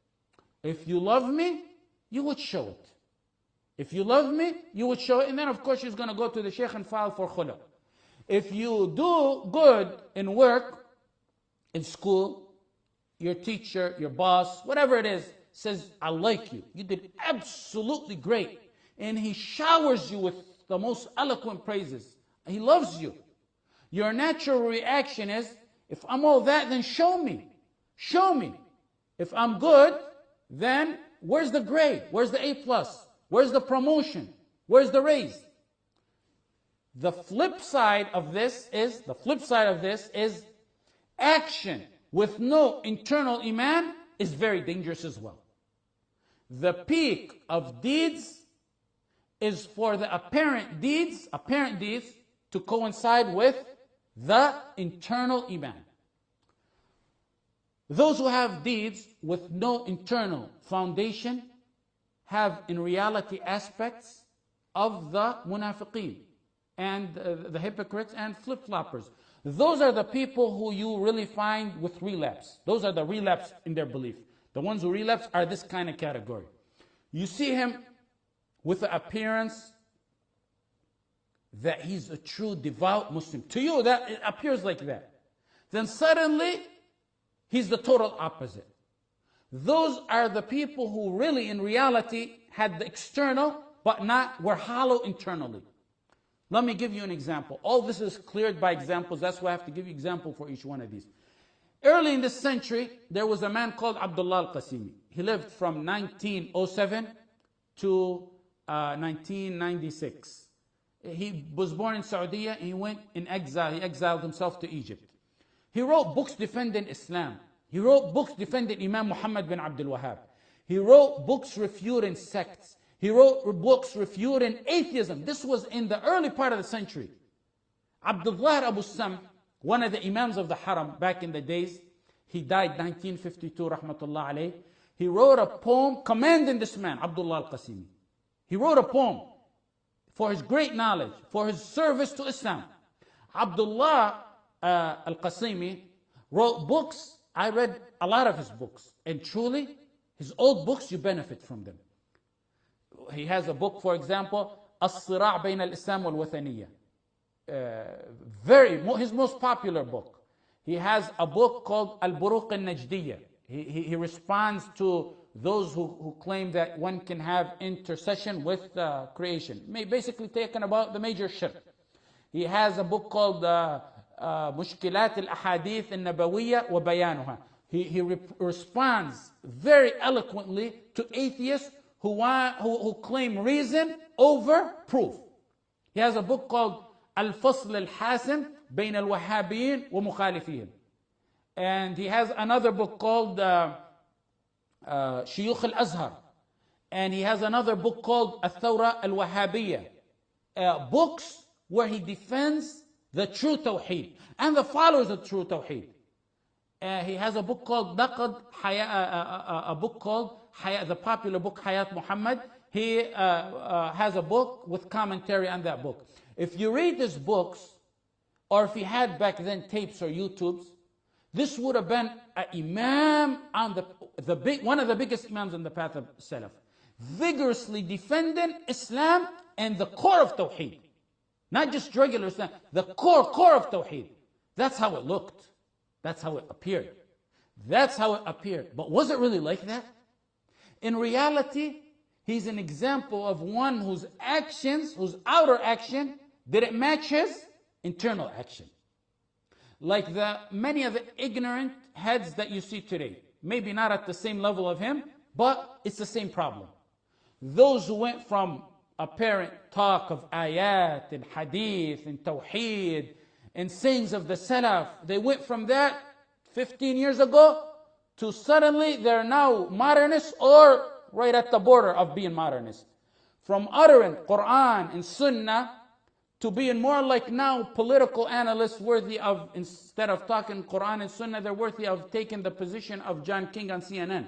If you love me, you would show it. If you love me, you would show it. And then of course she's going to go to the sheikh and file for khula. If you do good in work, in school, your teacher, your boss, whatever it is, says, I like you. You did absolutely great. And he showers you with the most eloquent praises. He loves you. Your natural reaction is, if I'm all that, then show me. Show me. If I'm good, then where's the grade? Where's the A+? Where's the promotion? Where's the raise? The flip side of this is action with no internal iman is very dangerous as well. The peak of deeds is for the apparent deeds to coincide with the internal iman. Those who have deeds with no internal foundation have in reality aspects of the munafiqeen and the hypocrites and flip-floppers. Those are the people who you really find with relapse. Those are the relapse in their belief. The ones who relapse are this kind of category. You see him with the appearance that he's a true devout Muslim. To you, that it appears like that. Then suddenly, he's the total opposite. Those are the people who really, in reality, had the external, but were hollow internally. Let me give you an example. All this is cleared by examples. That's why I have to give you example for each one of these. Early in this century, there was a man called Abdullah al-Qasimi. He lived from 1907 to 1996. He was born in Saudi and he went in exile. He exiled himself to Egypt. He wrote books defending Islam. He wrote books defending Imam Muhammad bin Abdul Wahhab. He wrote books refuting sects. He wrote books refuting atheism. This was in the early part of the century. Abdullah Abu Sam, one of the Imams of the Haram back in the days, he died 1952, rahmatullah alayh. He wrote a poem commending this man, Abdullah al-Qasimi. He wrote a poem for his great knowledge, for his service to Islam. Abdullah al-Qasimi wrote books. I read a lot of his books. And truly, his old books, you benefit from them. He has a book, for example, As-Sira' Bayn al-Islam wal-Wathaniyya. His most popular book. He has a book called Al-Buruq al-Najdiyya. He responds to those who claim that one can have intercession with creation. Basically taken about the major shirk. He has a book called Mushkilat al-Ahadith al-Nabawiyya wa Bayanuha. He responds very eloquently to atheists who claim reason over proof. He has a book called Al-Fasl al-Hasim Bayn al-Wahhabiyyin wa Mukhalifiyyin. And he has another book called Shuyukh al-Azhar. And he has another book called Al-Thawra al-Wahhabiyya. Books where he defends the true Tawheed and the followers of true Tawheed. He has a book called Naqad, the popular book Hayat Muhammad. He has a book with commentary on that book. If you read his books, or if he had back then tapes or YouTubes, this would have been an imam on one of the biggest imams on the path of Salaf, vigorously defending Islam and the core of Tawheed. Not just regular Islam, the core of Tawheed. That's how it looked. That's how it appeared. That's how it appeared. But was it really like that? In reality, he's an example of one whose actions, whose outer action, didn't match his internal action. Like many of the ignorant heads that you see today. Maybe not at the same level of him, but it's the same problem. Those who went from apparent talk of ayat and hadith and tawheed and sayings of the Salaf, they went from that 15 years ago to suddenly they're now modernists or right at the border of being modernist. From uttering Quran and Sunnah to being more like now political analysts worthy of, instead of talking Quran and Sunnah, they're worthy of taking the position of John King on CNN.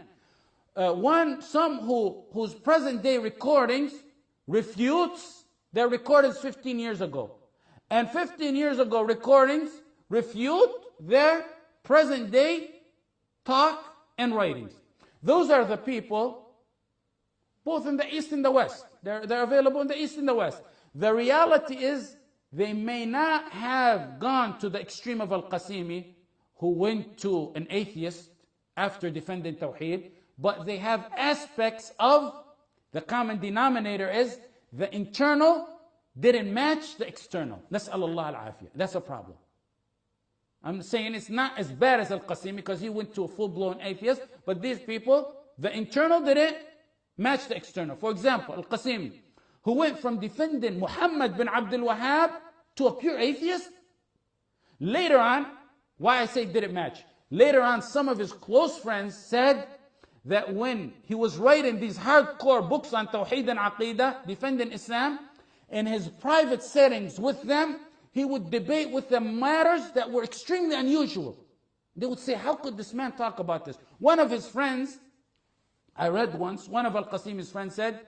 Some whose present day recordings refutes their recordings 15 years ago. And 15 years ago recordings refute their present day talk and writings. Those are the people, both in the East and the West. They're available in the East and the West. The reality is they may not have gone to the extreme of Al-Qasimi, who went to an atheist after defending Tawheed, but they have aspects of the common denominator is the internal didn't match the external. Nas'alullah al-afiyah. That's a problem. I'm saying it's not as bad as Al-Qasimi because he went to a full-blown atheist, but these people, the internal didn't match the external. For example, Al-Qasimi, who went from defending Muhammad bin Abdul Wahhab to a pure atheist. Later on, why I say didn't match? Later on, some of his close friends said that when he was writing these hardcore books on Tawheed and Aqidah, defending Islam, in his private settings with them, he would debate with them matters that were extremely unusual. They would say, how could this man talk about this? One of his friends, I read once, one of Al-Qasimi's friends said,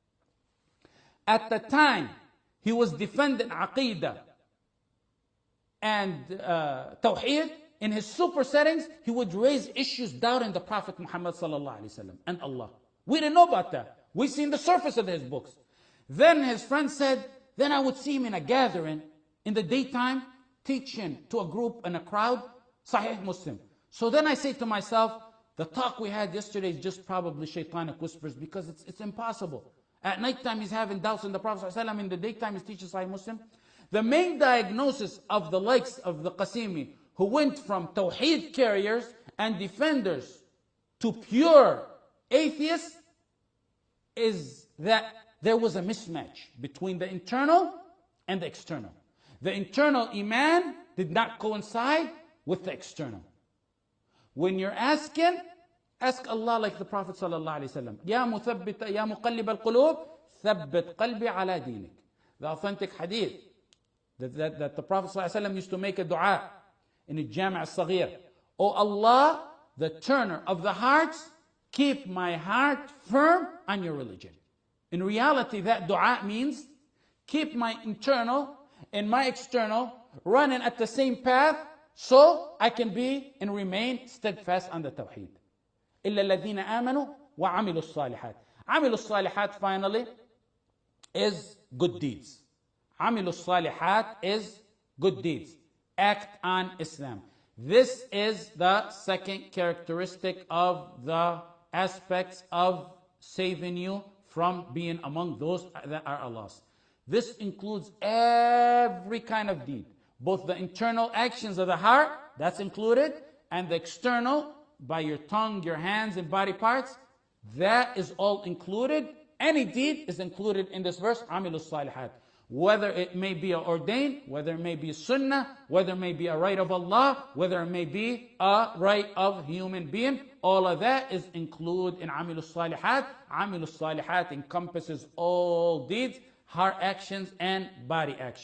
at the time he was defending Aqidah and Tawheed, in his super settings, he would raise issues doubting the Prophet Muhammad sallallahu alaihi wasallam and Allah. We didn't know about that. We seen the surface of his books. Then his friend said, then I would see him in a gathering in the daytime, teaching to a group and a crowd, Sahih Muslim. So then I say to myself, the talk we had yesterday is just probably shaitanic whispers because it's impossible. At nighttime he's having doubts in the Prophet ﷺ, in the daytime he's teaching Sahih Muslim. The main diagnosis of the likes of the Qasimi, who went from Tawheed carriers and defenders to pure atheists, is that there was a mismatch between the internal and the external. The internal iman did not coincide with the external. When you're asking, ask Allah like the Prophet sallallahu alaihi wasallam. Ya muthabbita, ya muqallib al-qulub, thabbit qalbi ala dinik. The authentic hadith that the Prophet sallallahu alaihi wasallam used to make a dua in the Jami' al-Saghir. O Allah, the turner of the hearts, keep my heart firm on your religion. In reality, that dua means keep my internal and my external running at the same path so I can be and remain steadfast on the Tawheed. إِلَّا الَّذِينَ آمَنُوا وَعَمِلُوا الصَّالِحَاتِ. عَمِلُوا الصَّالِحَاتِ finally is good deeds. عَمِلُوا الصَّالِحَاتِ is good deeds. Act on Islam. This is the second characteristic of the aspects of saving you from being among those that are Allah's. This includes every kind of deed. Both the internal actions of the heart, that's included, and the external, by your tongue, your hands, and body parts, that is all included. Any deed is included in this verse, عَمِلُوا الصَّالِحَاتِ. Whether it may be ordained, whether it may be sunnah, whether it may be a right of Allah, whether it may be a right of human being, all of that is included in عَمِلُوا الصَّالِحَاتِ. عَمِلُوا الصَّالِحَاتِ encompasses all deeds, heart actions and body actions.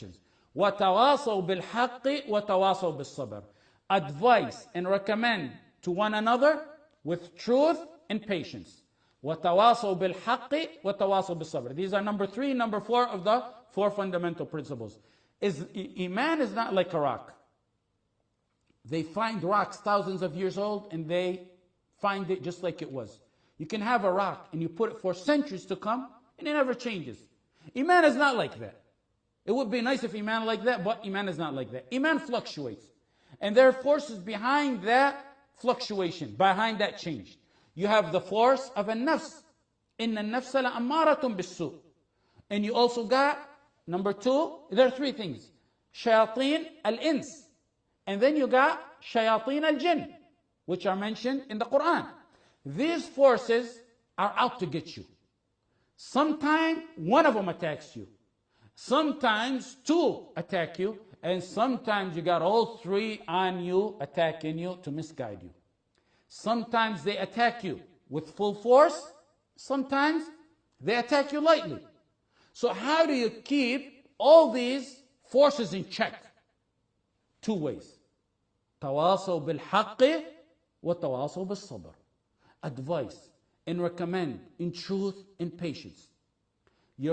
وَتَوَاصَوْا بِالْحَقِّ وَتَوَاصَوْا بِالصَّبْرِ. Advise and recommend to one another with truth and patience. وَتَوَاصَوْا بِالْحَقِّ وَتَوَاصَوْا بِالصَّبْرِ. These are number 3, number 4 of the 4 fundamental principles. Iman is not like a rock. They find rocks thousands of years old and they find it just like it was. You can have a rock and you put it for centuries to come and it never changes. Iman is not like that. It would be nice if Iman like that, but Iman is not like that. Iman fluctuates. And there are forces behind that fluctuation, behind that change. You have the force of a nafs. إِنَّ النَّفْسَ لَأَمَّارَةٌ بِالسُّوءِ. And you also got, number 2, there are 3 things. Shayateen al-ins. And then you got shayateen al-jinn, which are mentioned in the Quran. These forces are out to get you. Sometimes one of them attacks you. Sometimes 2 attack you. And sometimes you got all 3 on you, attacking you to misguide you. Sometimes they attack you with full force. Sometimes they attack you lightly. So how do you keep all these forces in check? 2 ways. تواصوا بالحق وتواصوا بالصبر. Advice and recommend in truth and patience. Your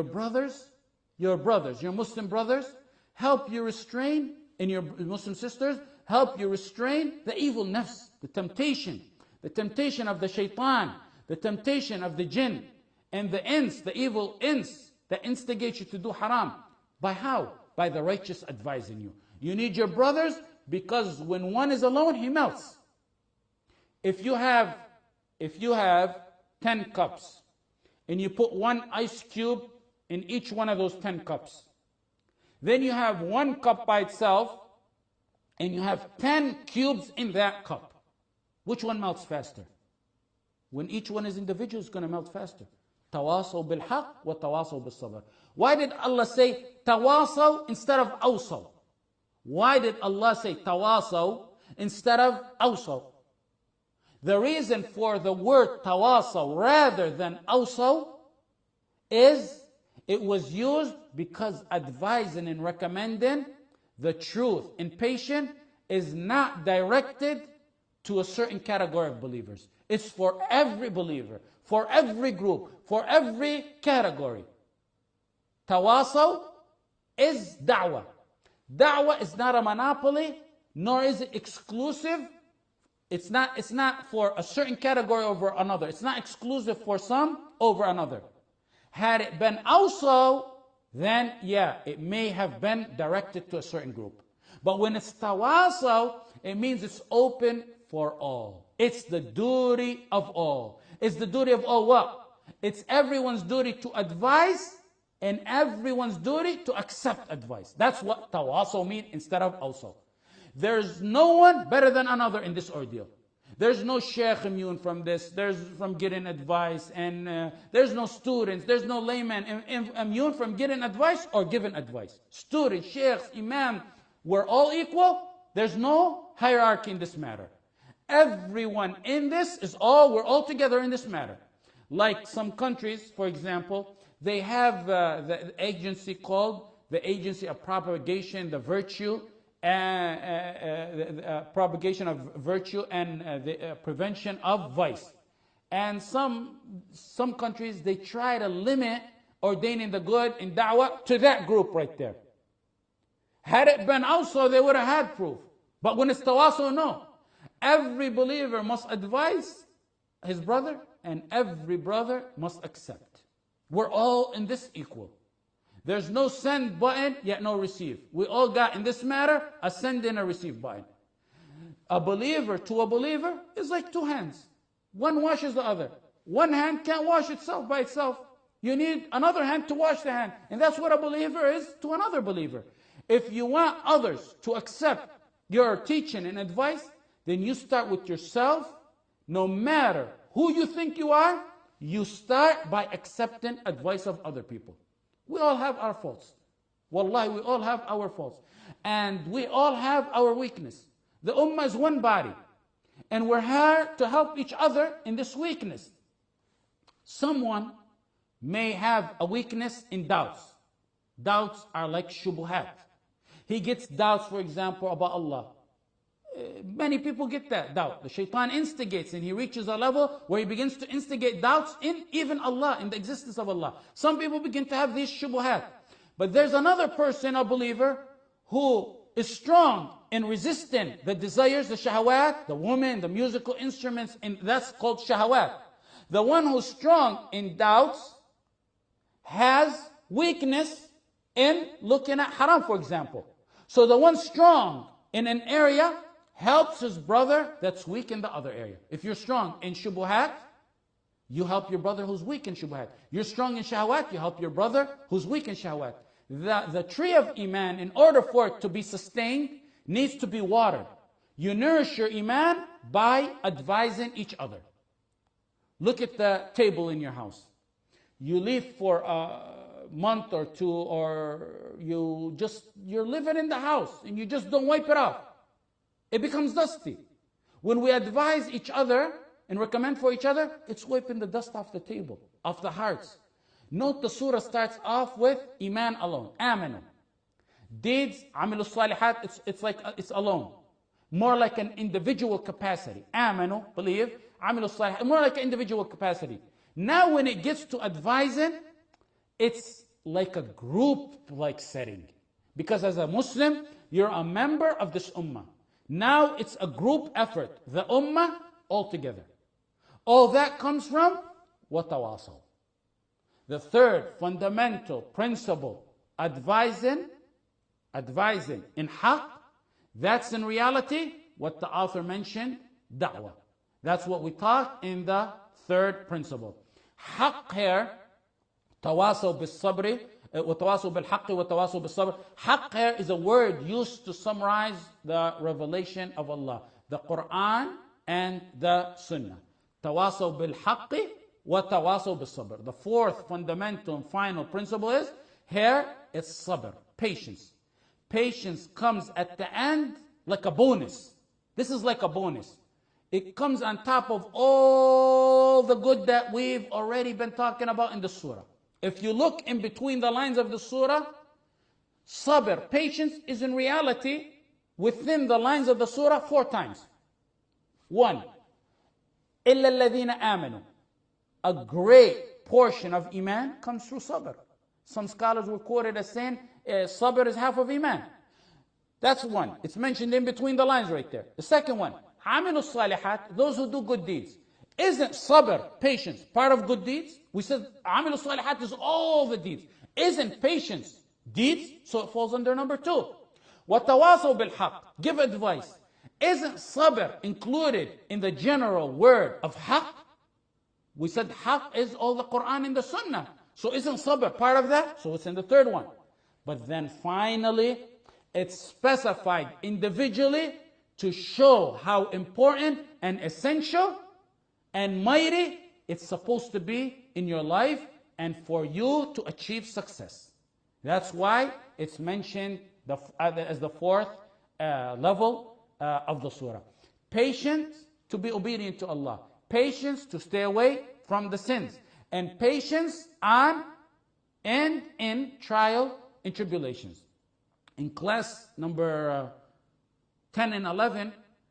Muslim brothers, help you restrain, and your Muslim sisters, help you restrain the evil nafs, the temptation of the shaitan, the temptation of the jinn, and the ins, the evil ins that instigate you to do haram. By how? By the righteous advising you. You need your brothers because when one is alone, he melts. If you have 10 cups and you put 1 ice cube in each one of those 10 cups, then you have 1 cup by itself and you have 10 cubes in that cup. Which one melts faster? When each one is individual, it's going to melt faster. تواصوا بالحق وتواصوا بالصبر. Why did Allah say تواصوا instead of أوصوا? Why did Allah say تواصوا instead of أوصوا? The reason for the word تواصوا rather than أوصوا is it was used because advising and recommending the truth and patience is not directed to a certain category of believers. It's for every believer, for every group, for every category. Tawasaw is da'wah. Da'wah is not a monopoly, nor is it exclusive. It's not for a certain category over another. It's not exclusive for some over another. Had it been also, then yeah, it may have been directed to a certain group. But when it's tawasaw, it means it's open for all. It's the duty of all. It's the duty of all what? It's everyone's duty to advise and everyone's duty to accept advice. That's what tawasaw means instead of also. There's no one better than another in this ordeal. There's no sheikh immune from this. There's from getting advice, and there's no students. There's no layman immune from getting advice or giving advice. Students, sheikhs, imam, we're all equal. There's no hierarchy in this matter. Everyone in this we're all together in this matter. Like some countries, for example, they have the agency called the Agency of Propagation, the Virtue, propagation of virtue and the prevention of vice. And some countries, they try to limit ordaining the good in da'wah to that group right there. Had it been also, they would have had proof. But when it's tawasaw, no. Every believer must advise his brother, and every brother must accept. We're all in this equal. There's no send button, yet no receive. We all got in this matter a send and a receive button. A believer to a believer is like 2 hands. One washes the other. One hand can't wash itself by itself. You need another hand to wash the hand. And that's what a believer is to another believer. If you want others to accept your teaching and advice, then you start with yourself. No matter who you think you are, you start by accepting advice of other people. We all have our faults. Wallahi, we all have our faults. And we all have our weakness. The ummah is one body. And we're here to help each other in this weakness. Someone may have a weakness in doubts. Doubts are like shubuhat. He gets doubts, for example, about Allah. Many people get that doubt. The shaitan instigates and he reaches a level where he begins to instigate doubts in even Allah, in the existence of Allah. Some people begin to have these shubuhat. But there's another person, a believer, who is strong in resisting the desires, the shahawat, the woman, the musical instruments, and that's called shahawat. The one who's strong in doubts has weakness in looking at haram, for example. So the one strong in an area helps his brother that's weak in the other area. If you're strong in shubuhat, you help your brother who's weak in shubuhat. You're strong in shahawat, you help your brother who's weak in shahawat. The tree of Iman, in order for it to be sustained, needs to be watered. You nourish your Iman by advising each other. Look at the table in your house. You leave for a month or two, or you're living in the house and you just don't wipe it off. It becomes dusty. When we advise each other and recommend for each other, it's wiping the dust off the table, off the hearts. Note the surah starts off with Iman alone, Amanu. Deeds, Amilu Salihat, it's alone. More like an individual capacity. Amanu, believe, Amilu Salihat, more like an individual capacity. Now when it gets to advising, it's like a group-like setting. Because as a Muslim, you're a member of this ummah. Now it's a group effort. The ummah all together. All that comes from watawasaw. The third fundamental principle, advising in haqq, that's in reality what the author mentioned, da'wah. That's what we taught in the third principle. Haqq here, tawasaw bis sabri, وَتَوَاصُوا بِالْحَقِّ وَتَوَاصُوا بِالصَّبْرِ. Haqq here is a word used to summarize the revelation of Allah, the Quran and the Sunnah. تَوَاصُوا بِالْحَقِّ وَتَوَاصُوا بِالصَّبْرِ. The fourth fundamental and final principle is, here it's sabr, patience. Patience comes at the end like a bonus. This is like a bonus. It comes on top of all the good that we've already been talking about in the surah. If you look in between the lines of the surah, sabr, patience, is in reality within the lines of the surah 4 times. 1, إِلَّا الَّذِينَ آمَنُوا. A great portion of Iman comes through sabr. Some scholars were quoted as saying sabr is half of Iman. That's one. It's mentioned in between the lines right there. The second one, عَمِلُوا الصَّالِحَاتِ, those who do good deeds. Isn't sabr, patience, part of good deeds? We said عَمِلُوا الصَّالِحَاتِ is all the deeds. Isn't patience deeds? So it falls under number 2. وَتَوَاصَوْا بِالْحَقِّ, give advice. Isn't sabr included in the general word of haqq? We said haqq is all the Quran and the Sunnah. So isn't sabr part of that? So it's in the third one. But then finally, it's specified individually to show how important and essential and mighty it's supposed to be in your life and for you to achieve success. That's why it's mentioned as the fourth level of the surah. Patience to be obedient to Allah. Patience to stay away from the sins. And patience on and in trial and tribulations. In class number 10 and 11,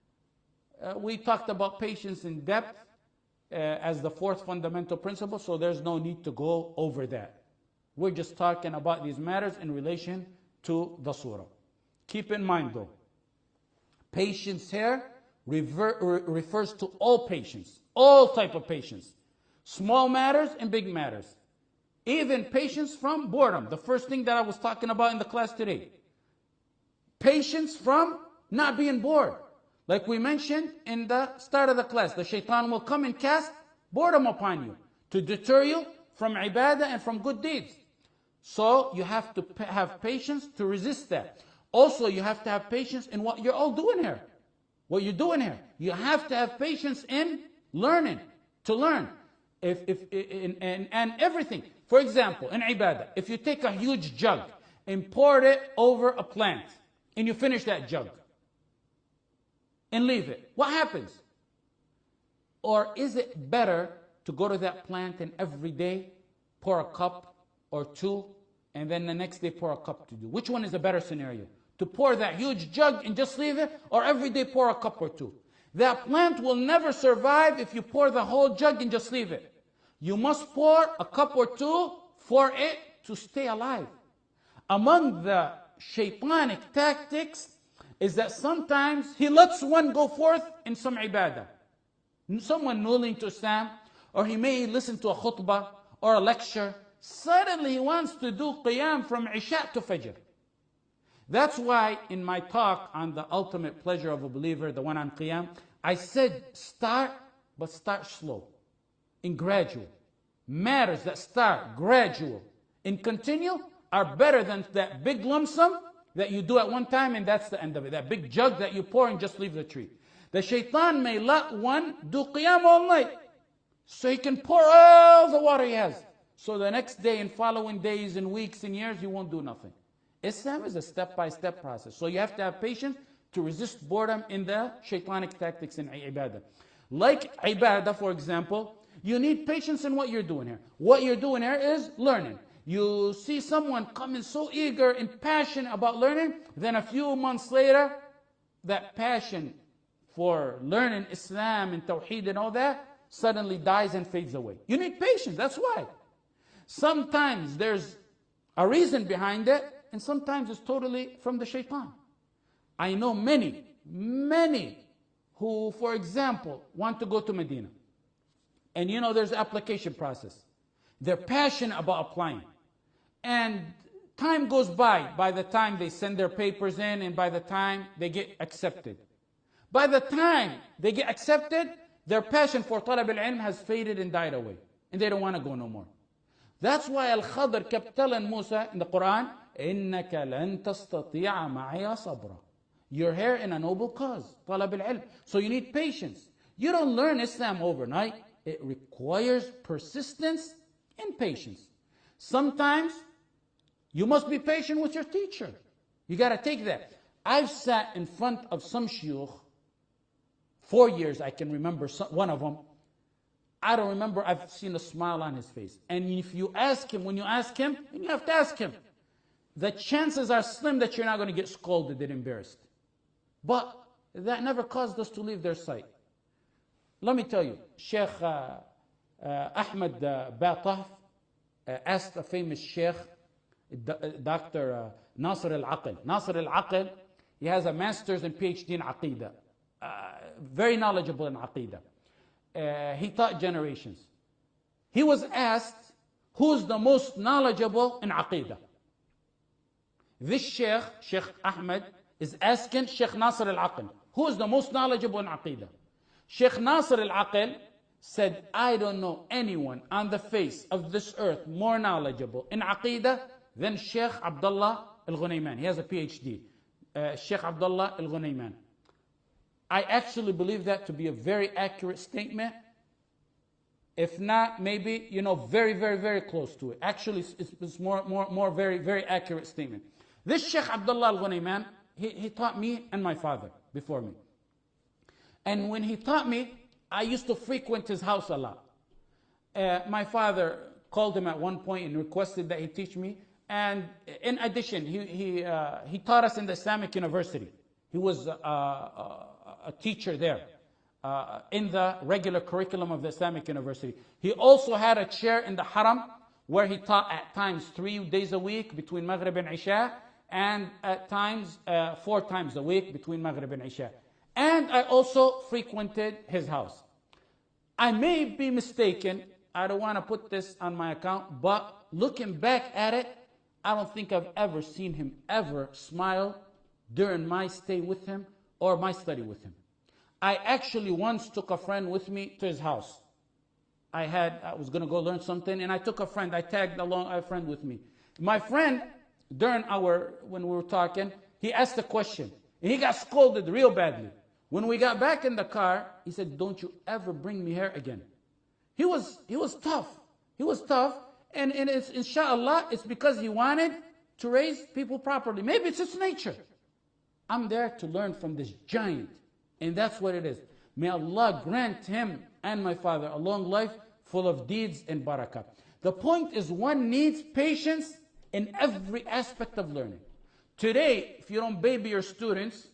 we talked about patience in depth as the fourth fundamental principle, so there's no need to go over that. We're just talking about these matters in relation to the surah. Keep in mind though, patience here refers to all patience, all type of patience. Small matters and big matters. Even patience from boredom, the first thing that I was talking about in the class today. Patience from not being bored. Like we mentioned in the start of the class, the shaitan will come and cast boredom upon you to deter you from ibadah and from good deeds. So you have to have patience to resist that. Also, you have to have patience in what you're all doing here. What you're doing here. You have to have patience in learning, to learn. And everything. For example, in ibadah, if you take a huge jug and pour it over a plant, and you finish that jug, and leave it, what happens? Or is it better to go to that plant and every day pour a cup or 2, and then the next day pour a cup to do? Which one is a better scenario? to pour that huge jug and just leave it, or every day pour a cup or two. That plant will never survive if you pour the whole jug and just leave it. You must pour a cup or two for it to stay alive. Among the shaitanic tactics is that sometimes he lets one go forth in some ibadah. Someone newly into Islam, or he may listen to a khutbah or a lecture. Suddenly he wants to do qiyam from Isha to Fajr. That's why in my talk on the ultimate pleasure of a believer, the one on qiyam, I said start, but start slow and gradual. Matters that start gradual and continue are better than that big lump sum that you do at one time and that's the end of it. That big jug that you pour and just leave the tree. The shaitan may let one do qiyam all night so he can pour all the water he has. So the next day and following days and weeks and years, he won't do nothing. Islam is a step-by-step process. So you have to have patience to resist boredom in the shaitanic tactics in ibadah. Like ibadah, for example, you need patience in what you're doing here. What you're doing here is learning. You see someone coming so eager and passionate about learning, then a few months later, that passion for learning Islam and Tawheed and all that suddenly dies and fades away. You need patience, that's why. Sometimes there's a reason behind it, and sometimes it's totally from the shaitan. I know many who, for example, want to go to Medina. And you know there's an application process. They're passionate about applying. And time goes by the time they send their papers in and by the time they get accepted. By the time they get accepted, their passion for talab al-ilm has faded and died away. And they don't want to go no more. That's why Al-Khadr kept telling Musa in the Quran, إِنَّكَ لَن تَسْتَطِيعَ مَعِيَ صَبْرًا. You're here in a noble cause, talab al-ilm. So you need patience. You don't learn Islam overnight. It requires persistence and patience. Sometimes you must be patient with your teacher. You got to take that. I've sat in front of some shuyukh, 4 years I can remember one of them. I don't remember, I've seen a smile on his face. And if you ask him, when you ask him, and you have to ask him, the chances are slim that you're not going to get scolded and embarrassed. But that never caused us to leave their sight. Let me tell you, Sheikh Ahmed Bataf asked a famous Sheikh, Dr. Nasr al-Aql. Nasr al-Aql, he has a master's and PhD in Aqidah. Very knowledgeable in Aqidah. He taught generations. He was asked, who's the most knowledgeable in Aqidah? This Sheikh Ahmed, is asking Sheikh Nasr al-Aql, who is the most knowledgeable in Aqidah? Sheikh Nasr al-Aql said, I don't know anyone on the face of this earth more knowledgeable in Aqidah than Sheikh Abdullah al-Ghunayman. He has a PhD. Sheikh Abdullah al-Ghunayman. I actually believe that to be a very accurate statement. If not, maybe, very, very, very close to it. Actually, it's more very, very accurate statement. This Sheikh Abdullah al-Ghunayman, he taught me and my father before me. And when he taught me, I used to frequent his house a lot. My father called him at one point and requested that he teach me. And in addition, he taught us in the Islamic University. He was a teacher there in the regular curriculum of the Islamic University. He also had a chair in the Haram where he taught at times 3 days a week between Maghrib and Isha, and at times 4 times a week between Maghrib and Isha. And I also frequented his house. I may be mistaken, I don't want to put this on my account, but looking back at it, I don't think I've ever seen him ever smile during my stay with him or my study with him. I actually once took a friend with me to his house. I was going to go learn something, and I took a friend. I tagged along a friend with me. My friend, when we were talking, he asked a question, and he got scolded real badly. When we got back in the car, he said, don't you ever bring me here again. He was tough. He was tough, and it's, inshallah, it's because he wanted to raise people properly. Maybe it's his nature. I'm there to learn from this giant, and that's what it is. May Allah grant him and my father a long life full of deeds and barakah. The point is, one needs patience in every aspect of learning. Today, if you don't baby your students,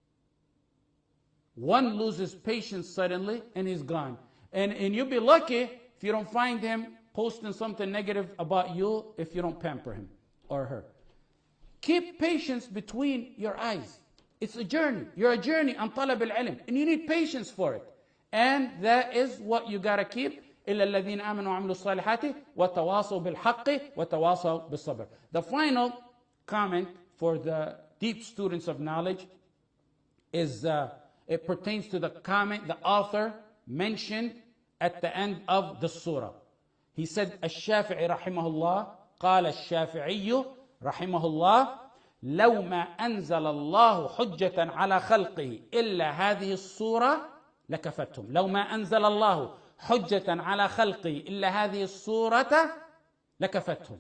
one loses patience suddenly and he's gone. And you'll be lucky if you don't find him posting something negative about you if you don't pamper him or her. Keep patience between your eyes. It's a journey. You're a journey on talab al-ilm, and you need patience for it. And that is what you gotta keep. إِلَّا الَّذِينَ آمَنُوا وَعَمِلُوا الصَّالِحَاتِ وَتَوَاصَوْا بِالْحَقِّ وَتَوَاصَوْا بِالصَّبْرِ. The final comment for the deep students of knowledge is it pertains to the comment the author mentioned at the end of the surah. He said, الشافعي رحمه الله قال الشافعي رحمه الله لو ما أنزل الله حجة على خلقه إلا هذه السورة لكفتهم. لو ما أنزل الله حجة على خلقه إلا هذه السورة لكفتهم.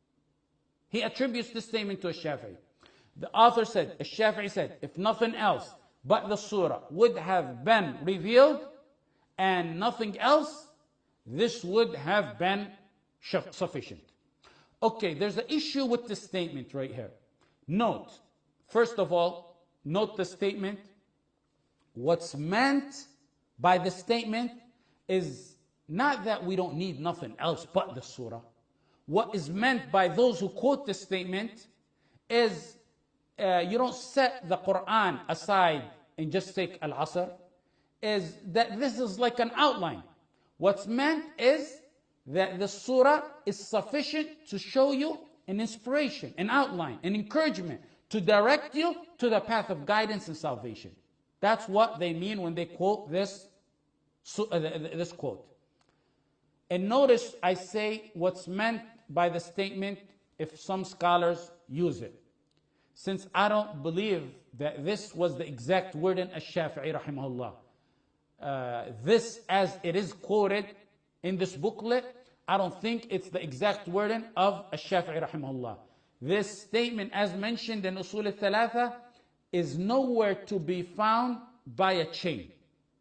He attributes this statement to الشافعي. The author said, الشافعي said, if nothing else but the surah would have been revealed and nothing else, this would have been sufficient. Okay, there's an issue with this statement right here. Note, first of all, note the statement. What's meant by the statement is not that we don't need nothing else but the surah. What is meant by those who quote this statement is you don't set the Quran aside and just take Al-Asr, is that this is like an outline. What's meant is that the surah is sufficient to show you an inspiration, an outline, an encouragement to direct you to the path of guidance and salvation. That's what they mean when they quote this quote. And notice I say what's meant by the statement if some scholars use it. Since I don't believe that this was the exact wording of Shafi'i rahimahullah. This as it is quoted in this booklet, I don't think it's the exact wording of Shafi'i rahimahullah. This statement as mentioned in Usul al-Thalatha is nowhere to be found by a chain.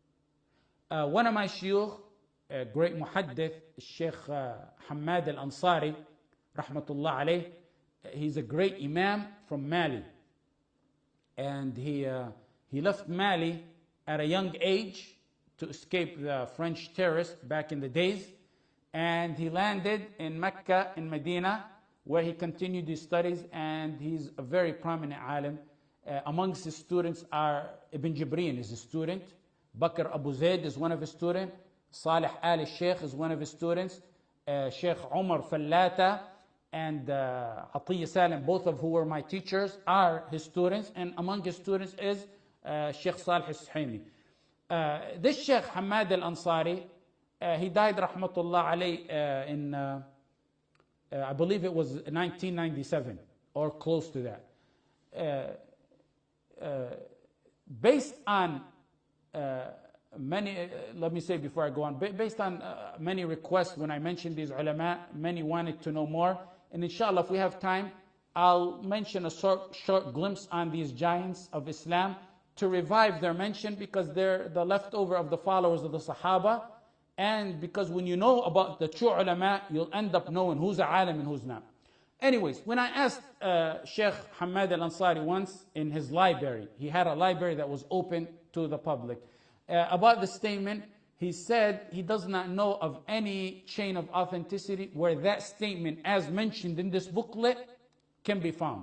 One of my shuyukh, a great muhaddith, Sheikh Hamad al-Ansari, rahmatullah alayh, he's a great imam from Mali. And he left Mali at a young age to escape the French terrorists back in the days. And he landed in Mecca, in Medina, where he continued his studies, and he's a very prominent alim. Amongst his students are Ibn Jibreen is a student, Bakr Abu Zayd is one of his students, Salih al-Sheikh is one of his students, Sheikh Umar Fallata and Atiyya Salim, both of who were my teachers, are his students, and among his students is Sheikh Salih al-Suhaimi. This Sheikh Hamad al-Ansari, he died rahmatullah alayh in I believe it was 1997 or close to that. Based on many, let me say before I go on, based on many requests when I mentioned these ulama, many wanted to know more. And inshallah, if we have time, I'll mention a short glimpse on these giants of Islam to revive their mention, because they're the leftover of the followers of the Sahaba. And because when you know about the true ulama, you'll end up knowing who's a alim and who's not. Anyways, when I asked Sheikh Hamad al-Ansari once in his library, he had a library that was open to the public, about the statement, he said he does not know of any chain of authenticity where that statement, as mentioned in this booklet, can be found.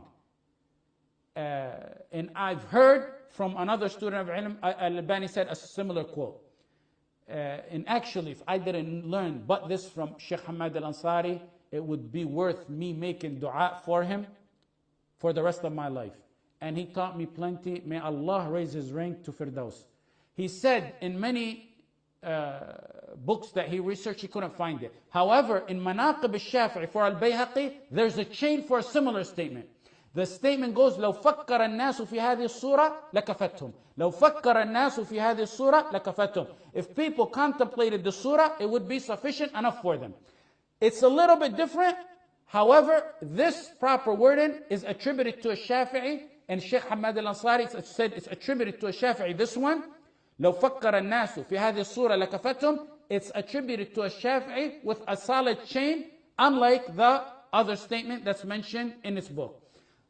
And I've heard from another student of ilm, Al-Albani said a similar quote. And actually, if I didn't learn but this from Sheikh Hamad al-Ansari, it would be worth me making dua for him for the rest of my life. And he taught me plenty. May Allah raise his rank to Firdaus. He said in many books that he researched, he couldn't find it. However, in Manaqib al-Shafi'i for al-Bayhaqi, there's a chain for a similar statement. The statement goes, لو فكر الناس في هذه الصورة لكفتهم. لو فكر الناس في هذه الصورة لكفتهم. If people contemplated the surah, it would be sufficient enough for them. It's a little bit different. However, this proper wording is attributed to a Shafi'i, and Sheikh Hamad al-Ansari said it's attributed to a Shafi'i. This one, لو فكر الناس في هذه الصورة لكفتهم, it's attributed to a Shafi'i with a solid chain, unlike the other statement that's mentioned in this book.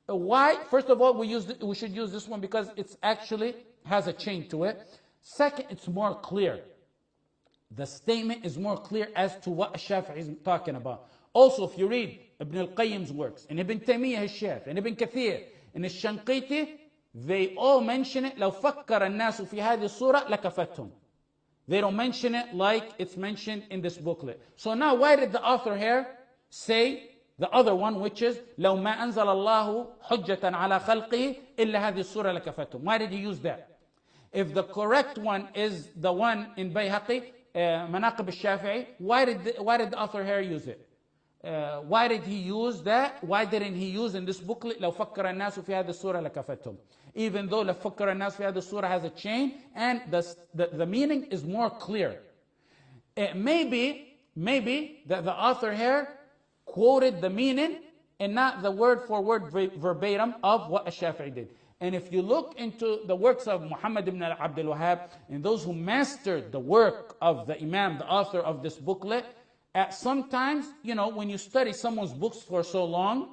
Why? First of all, we should use this one because it's actually has a chain to it. Second, it's more clear. The statement is more clear as to what Shafi'i is talking about. Also, if you read Ibn al-Qayyim's works, and Ibn Taymiyyah al-Shafi'i, and Ibn Kathir, and al-Shanqiti, they all mention it. لو فكر الناس في هذه الصورة لكفتهم. They don't mention it like it's mentioned in this booklet. So now, why did the author here say the other one, which is لو ما أنزل الله حجة على خلقه إلا هذه الصورة لكفتهم? Why did he use that? If the correct one is the one in Bayhaqi, Manaqib al-Shafi'i, why did the author here use it? Why did he use that? Why didn't he use in this booklet لو فكر الناس في هذه الصورة لكفتهم? Even though لو فكر الناس في هذه الصورة has a chain and the meaning is more clear. Maybe the author here quoted the meaning and not the word for word verbatim of what Ash-Shafi'i did. And if you look into the works of Muhammad ibn Abdul Wahhab and those who mastered the work of the Imam, the author of this booklet, sometimes, when you study someone's books for so long,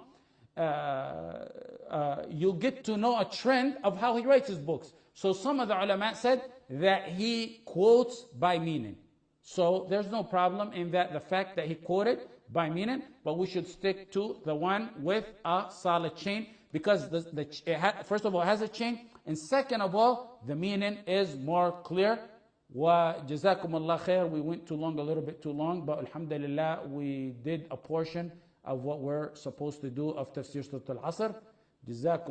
you get to know a trend of how he writes his books. So some of the ulama said that he quotes by meaning. So there's no problem in that, the fact that he quoted by meaning, but we should stick to the one with a solid chain, because first of all, it has a chain, and second of all, the meaning is more clear. وجزاكم الله خير. We went a little bit too long, but alhamdulillah, we did a portion of what we're supposed to do of Tafsir Surat Al-Asr. جزاكم